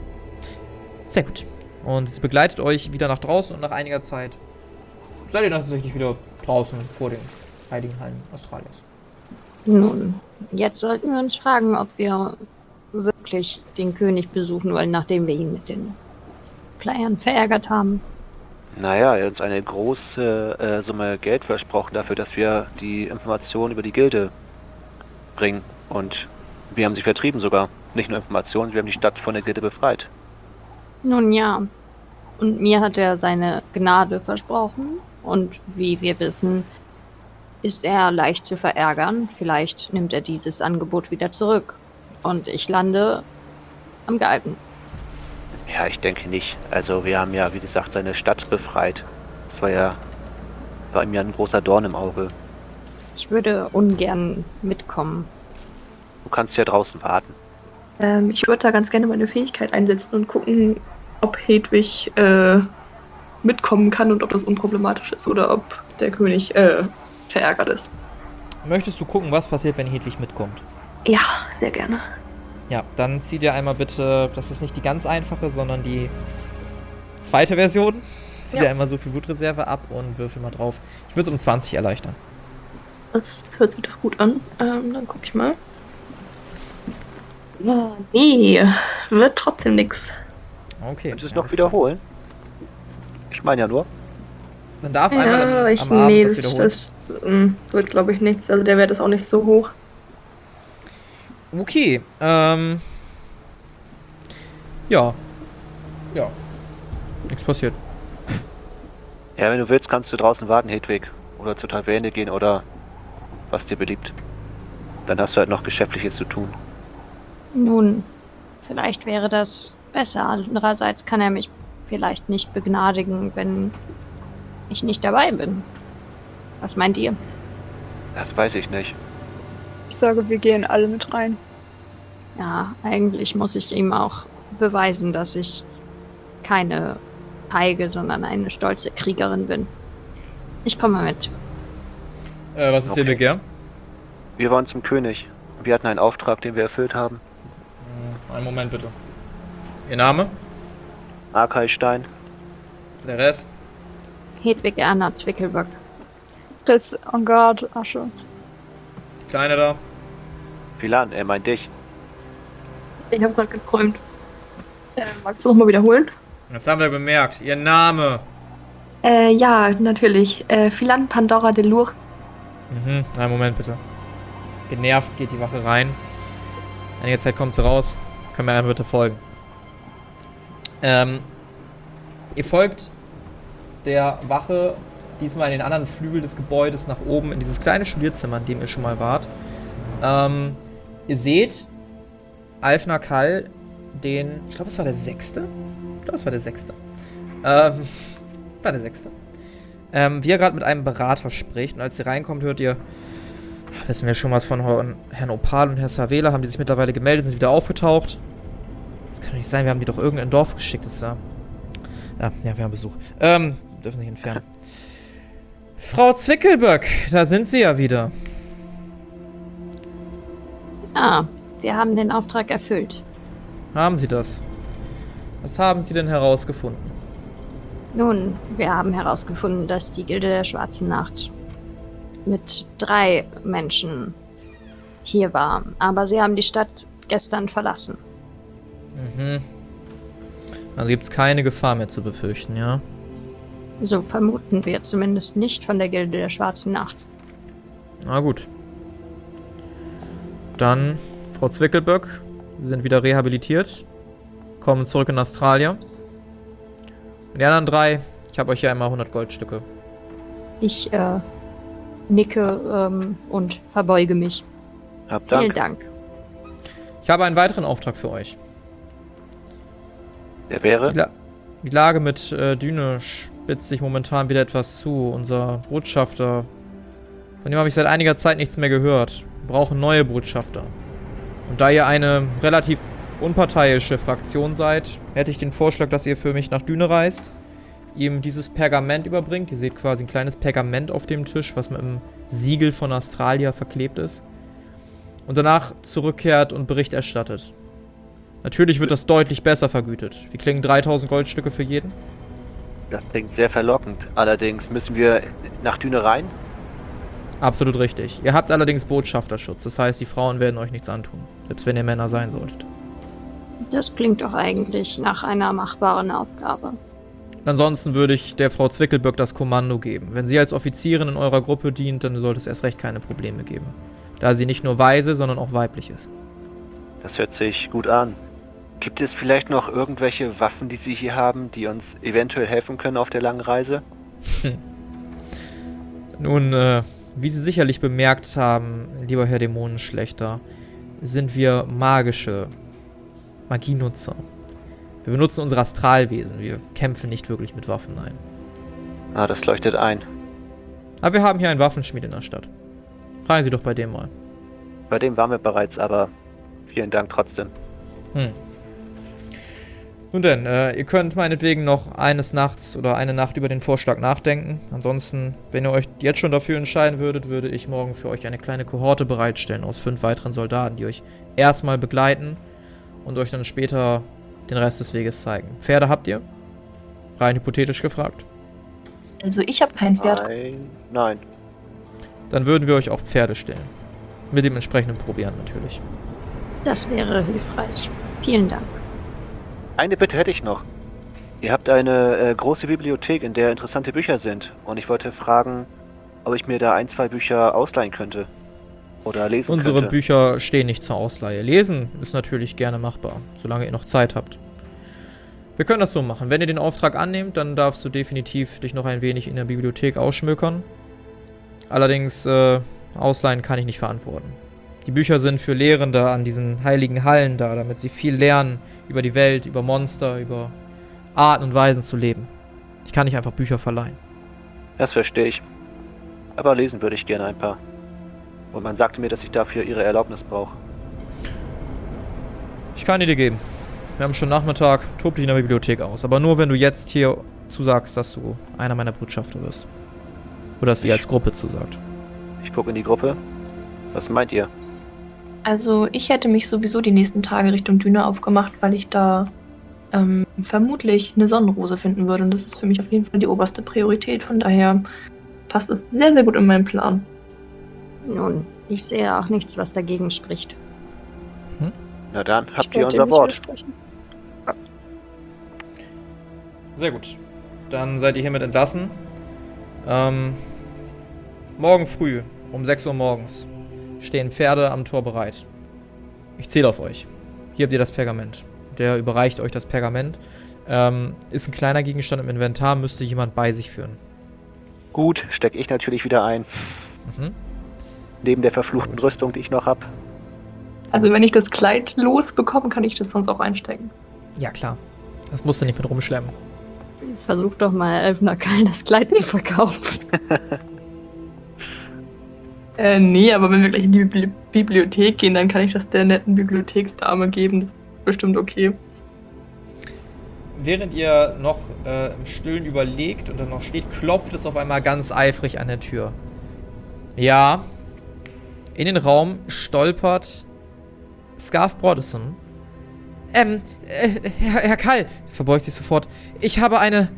Sehr gut. Und sie begleitet euch wieder nach draußen und nach einiger Zeit seid ihr dann tatsächlich wieder draußen vor den heiligen Hallen Australiens. Nun, jetzt sollten wir uns fragen, ob wir wirklich den König besuchen wollen, nachdem wir ihn mit den Playern verärgert haben. Naja, er hat uns eine große Summe Geld versprochen dafür, dass wir die Informationen über die Gilde bringen. Und wir haben sie vertrieben sogar. Nicht nur Informationen, wir haben die Stadt von der Gilde befreit. Nun ja, und mir hat er seine Gnade versprochen. Und wie wir wissen, ist er leicht zu verärgern. Vielleicht nimmt er dieses Angebot wieder zurück. Und ich lande am Galgen. Ja, ich denke nicht. Also wir haben ja, wie gesagt, seine Stadt befreit. Das war ihm ja ein großer Dorn im Auge. Ich würde ungern mitkommen. Du kannst ja draußen warten. Ich würde da ganz gerne meine Fähigkeit einsetzen und gucken, ob Hedwig mitkommen kann und ob das unproblematisch ist oder ob der König verärgert ist. Möchtest du gucken, was passiert, wenn Hedwig mitkommt? Ja, sehr gerne. Ja, dann zieh dir einmal bitte, das ist nicht die ganz einfache, sondern die zweite Version. Zieh dir einmal so viel Blutreserve ab und würfel mal drauf. Ich würde es um 20 erleichtern. Das hört sich doch gut an. Dann gucke ich mal. Ja, nee, wird trotzdem nix. Okay. Könntest du es ja, noch wiederholen? Ich meine ja nur. Dann darf einmal am Abend nee, das wiederholen. das wird glaube ich nichts. Also der Wert ist auch nicht so hoch. Okay, ja. Ja. Nichts passiert. Ja, wenn du willst, kannst du draußen warten, Hedwig. Oder zur Taverne gehen oder was dir beliebt. Dann hast du halt noch Geschäftliches zu tun. Nun, vielleicht wäre das besser. Andererseits kann er mich vielleicht nicht begnadigen, wenn ich nicht dabei bin. Was meint ihr? Das weiß ich nicht. Ich sage, wir gehen alle mit rein. Ja, eigentlich muss ich ihm auch beweisen, dass ich keine feige, sondern eine stolze Kriegerin bin. Ich komme mit. Was ist Ihr Okay. Begehr? Wir waren zum König. Wir hatten einen Auftrag, den wir erfüllt haben. Einen Moment bitte. Ihr Name? Arkay Stein. Der Rest? Hedwig Erna Zwickelböck. Chris Engard Asche. Die Kleine da? Philan, er meint dich. Ich habe gerade geträumt. Magst du nochmal wiederholen? Das haben wir bemerkt. Ihr Name? Ja, natürlich. Philan Pandora de Lourdes. Einen Moment bitte. Genervt geht die Wache rein. Einige Zeit kommt sie raus. Können wir ja bitte folgen. Ihr folgt der Wache diesmal in den anderen Flügel des Gebäudes nach oben in dieses kleine Studierzimmer, in dem ihr schon mal wart. Ihr seht Alfner Kall, ich glaube, es war der 6. Ich glaube, es war der 6. Wie er gerade mit einem Berater spricht. Und als ihr reinkommt, hört ihr, wissen wir schon was von Herrn Opal und Herr Savela, haben die sich mittlerweile gemeldet, sind wieder aufgetaucht. Das kann doch nicht sein, wir haben die doch irgendein Dorf geschickt. Das da. Ja, wir haben Besuch. Dürfen sich entfernen. Frau Zwickelböck, da sind Sie ja wieder. Ja, wir haben den Auftrag erfüllt. Haben Sie das? Was haben Sie denn herausgefunden? Nun, wir haben herausgefunden, dass die Gilde der Schwarzen Nacht mit 3 Menschen hier war. Aber sie haben die Stadt gestern verlassen. Mhm. Also gibt es keine Gefahr mehr zu befürchten, ja? So vermuten wir zumindest nicht von der Gilde der Schwarzen Nacht. Na gut. Dann, Frau Zwickelböck, Sie sind wieder rehabilitiert. Kommen zurück in Australia. Und die anderen 3, ich habe euch hier einmal 100 Goldstücke. Ich nicke und verbeuge mich. Hab Dank. Vielen Dank. Ich habe einen weiteren Auftrag für euch. Der wäre? Die Lage mit Düne spitzt sich momentan wieder etwas zu. Unser Botschafter, von dem habe ich seit einiger Zeit nichts mehr gehört. Wir brauchen neue Botschafter. Und da ihr eine relativ unparteiische Fraktion seid, hätte ich den Vorschlag, dass ihr für mich nach Düne reist, ihm dieses Pergament überbringt. Ihr seht quasi ein kleines Pergament auf dem Tisch, was mit einem Siegel von Australia verklebt ist. Und danach zurückkehrt und Bericht erstattet. Natürlich wird das deutlich besser vergütet. Wir klingen 3000 Goldstücke für jeden. Das klingt sehr verlockend. Allerdings müssen wir nach Düne rein. Absolut richtig. Ihr habt allerdings Botschafterschutz. Das heißt, die Frauen werden euch nichts antun. Selbst wenn ihr Männer sein solltet. Das klingt doch eigentlich nach einer machbaren Aufgabe. Ansonsten würde ich der Frau Zwickelböck das Kommando geben. Wenn sie als Offizierin in eurer Gruppe dient, dann sollte es erst recht keine Probleme geben. Da sie nicht nur weise, sondern auch weiblich ist. Das hört sich gut an. Gibt es vielleicht noch irgendwelche Waffen, die Sie hier haben, die uns eventuell helfen können auf der langen Reise? Nun, wie Sie sicherlich bemerkt haben, lieber Herr Dämonenschlechter, sind wir Magienutzer. Wir benutzen unsere Astralwesen. Wir kämpfen nicht wirklich mit Waffen, nein. Ah, das leuchtet ein. Aber wir haben hier einen Waffenschmied in der Stadt. Fragen Sie doch bei dem mal. Bei dem waren wir bereits, aber vielen Dank trotzdem. Nun denn, ihr könnt meinetwegen noch eine Nacht über den Vorschlag nachdenken. Ansonsten, wenn ihr euch jetzt schon dafür entscheiden würdet, würde ich morgen für euch eine kleine Kohorte bereitstellen aus 5 weiteren Soldaten, die euch erstmal begleiten und euch dann später den Rest des Weges zeigen. Pferde habt ihr? Rein hypothetisch gefragt. Also ich habe kein Pferd. Nein. Dann würden wir euch auch Pferde stellen. Mit dem entsprechenden Proviant natürlich. Das wäre hilfreich. Vielen Dank. Eine Bitte hätte ich noch. Ihr habt eine große Bibliothek, in der interessante Bücher sind. Und ich wollte fragen, ob ich mir da 1, 2 Bücher ausleihen könnte. Oder lesen könnte. Unsere Bücher stehen nicht zur Ausleihe. Lesen ist natürlich gerne machbar, solange ihr noch Zeit habt. Wir können das so machen. Wenn ihr den Auftrag annehmt, dann darfst du definitiv dich noch ein wenig in der Bibliothek ausschmökern. Allerdings, ausleihen kann ich nicht verantworten. Die Bücher sind für Lehrende an diesen heiligen Hallen da, damit sie viel lernen über die Welt, über Monster, über Arten und Weisen zu leben. Ich kann nicht einfach Bücher verleihen. Das verstehe ich. Aber lesen würde ich gerne ein paar. Und man sagte mir, dass ich dafür Ihre Erlaubnis brauche. Ich kann dir geben. Wir haben schon Nachmittag, tob dich in der Bibliothek aus. Aber nur, wenn du jetzt hier zusagst, dass du einer meiner Botschafter wirst. Oder dass ihr als Gruppe zusagt. Ich gucke in die Gruppe. Was meint ihr? Also ich hätte mich sowieso die nächsten Tage Richtung Düne aufgemacht, weil ich da vermutlich eine Sonnenrose finden würde. Und das ist für mich auf jeden Fall die oberste Priorität. Von daher passt es sehr, sehr gut in meinen Plan. Nun, ich sehe auch nichts, was dagegen spricht. Na dann, habt ihr Ich wollte unser nicht Wort. widersprechen. Sehr gut. Dann seid ihr hiermit entlassen. Morgen früh, um 6 Uhr morgens, stehen Pferde am Tor bereit. Ich zähle auf euch. Hier habt ihr das Pergament. Der überreicht euch das Pergament. Ist ein kleiner Gegenstand im Inventar, müsste jemand bei sich führen. Gut, stecke ich natürlich wieder ein. Mhm. Neben der verfluchten Rüstung, die ich noch habe. Also wenn ich das Kleid losbekomme, kann ich das sonst auch einstecken. Ja, klar. Das musst du nicht mit rumschleppen. Versuch doch mal Elfenakal das Kleid zu verkaufen. Nee, aber wenn wir gleich in die Bibliothek gehen, dann kann ich das der netten Bibliotheksdame geben. Das ist bestimmt okay. Während ihr noch im Stillen überlegt und dann noch steht, klopft es auf einmal ganz eifrig an der Tür. Ja. In den Raum stolpert Scarf Broderson. Herr Kall, verbeugt sich sofort. Ich habe eine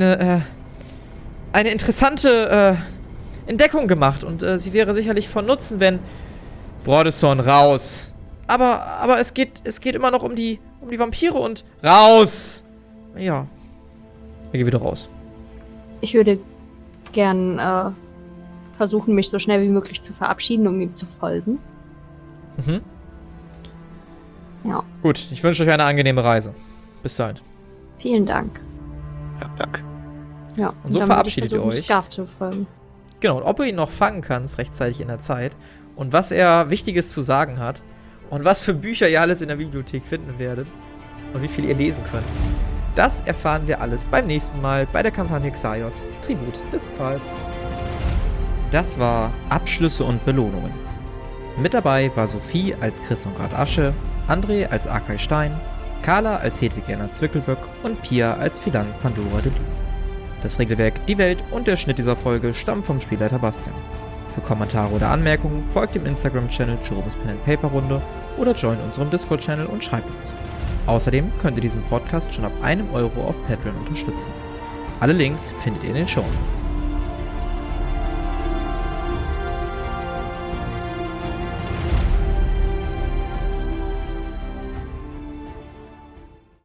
interessante Entdeckung gemacht und sie wäre sicherlich von Nutzen, wenn... Broderson, raus. Aber es geht immer noch um die Vampire und... Raus! Ja. Er geht wieder raus. Ich würde gern versuchen, mich so schnell wie möglich zu verabschieden, um ihm zu folgen. Mhm. Ja. Gut, ich wünsche euch eine angenehme Reise. Bis bald. Vielen Dank. Ja, danke. Ja. Und so dann verabschiedet würde ich ihr versuchen, euch. Scarf zu folgen. Genau, und ob du ihn noch fangen kannst, rechtzeitig in der Zeit. Und was er Wichtiges zu sagen hat. Und was für Bücher ihr alles in der Bibliothek finden werdet. Und wie viel ihr lesen könnt. Das erfahren wir alles beim nächsten Mal bei der Kampagne Xaios, Tribut des Pfahls. Das war Abschlüsse und Belohnungen. Mit dabei war Sophie als Chryssongrat Asche, André als Arkay Stein, Carla als Hedwigiana Zwickelböck und Pia als Philan Pandora de Lü. Das Regelwerk, die Welt und der Schnitt dieser Folge stammen vom Spielleiter Bastian. Für Kommentare oder Anmerkungen folgt dem Instagram-Channel Jerome's Pen & Paper Runde oder joint unserem Discord-Channel und schreibt uns. Außerdem könnt ihr diesen Podcast schon ab 1 Euro auf Patreon unterstützen. Alle Links findet ihr in den Shownotes.